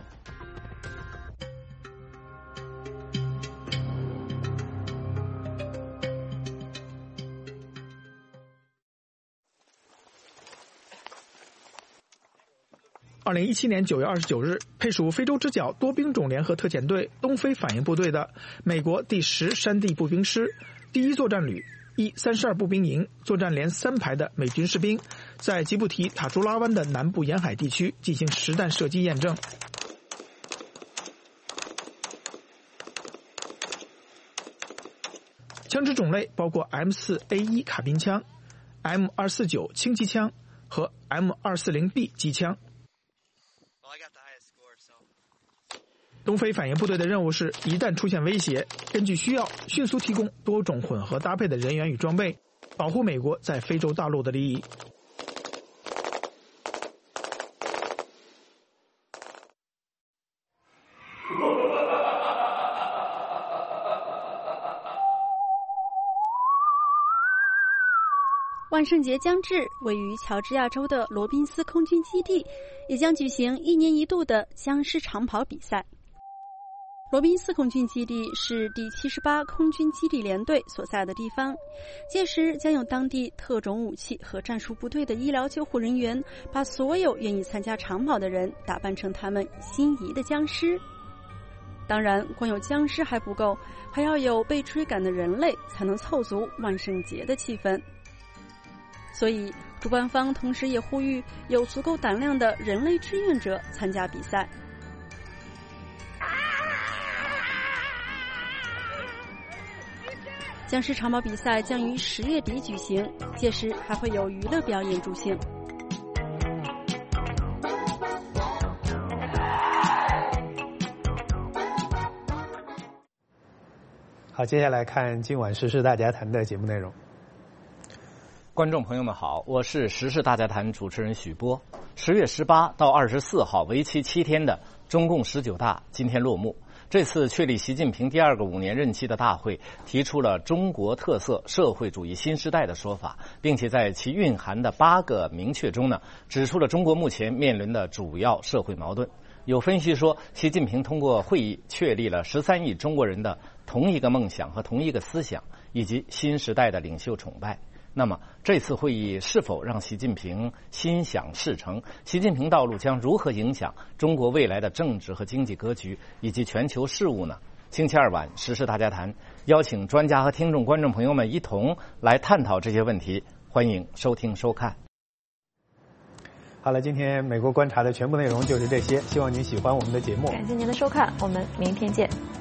二零一七年九月二十九日，配属非洲之角多兵种联合特遣队东非反应部队的美国第十山地步兵师第一作战旅一三十二步兵营作战连三排的美军士兵，在吉布提塔朱拉湾的南部沿海地区进行实弹射击验证。枪支种类包括 M 四 A 一 卡宾枪、M 二四九 轻机枪和 M 二四零 B 机枪。东非反应部队的任务是，一旦出现威胁，根据需要迅速提供多种混合搭配的人员与装备，保护美国在非洲大陆的利益。
万圣节将至，位于乔治亚州的罗宾斯空军基地也将举行一年一度的僵尸长跑比赛。罗宾斯空军基地是第七十八空军基地联队所在的地方，届时将有当地特种武器和战术部队的医疗救护人员，把所有愿意参加长跑的人打扮成他们心仪的僵尸。当然，光有僵尸还不够，还要有被追赶的人类，才能凑足万圣节的气氛。所以主办方同时也呼吁有足够胆量的人类志愿者参加比赛。僵尸长跑比赛将于十月底举行，届时还会有娱乐表演助兴。
好，接下来看今晚时事大家谈的节目内容。
观众朋友们好，我是时事大家谈主持人许波。十月十八到二十四号，为期七天的中共十九大今天落幕。这次确立习近平第二个五年任期的大会提出了中国特色社会主义新时代的说法，并且在其蕴含的八个明确中呢，指出了中国目前面临的主要社会矛盾。有分析说，习近平通过会议确立了十三亿中国人的同一个梦想和同一个思想，以及新时代的领袖崇拜。那么这次会议是否让习近平心想事成？习近平道路将如何影响中国未来的政治和经济格局以及全球事务呢？星期二晚时事大家谈，邀请专家和听众观众朋友们一同来探讨这些问题，欢迎收听收看。
好了，今天美国观察的全部内容就是这些，希望您喜欢我们的节目。
感谢您的收看，我们明天见。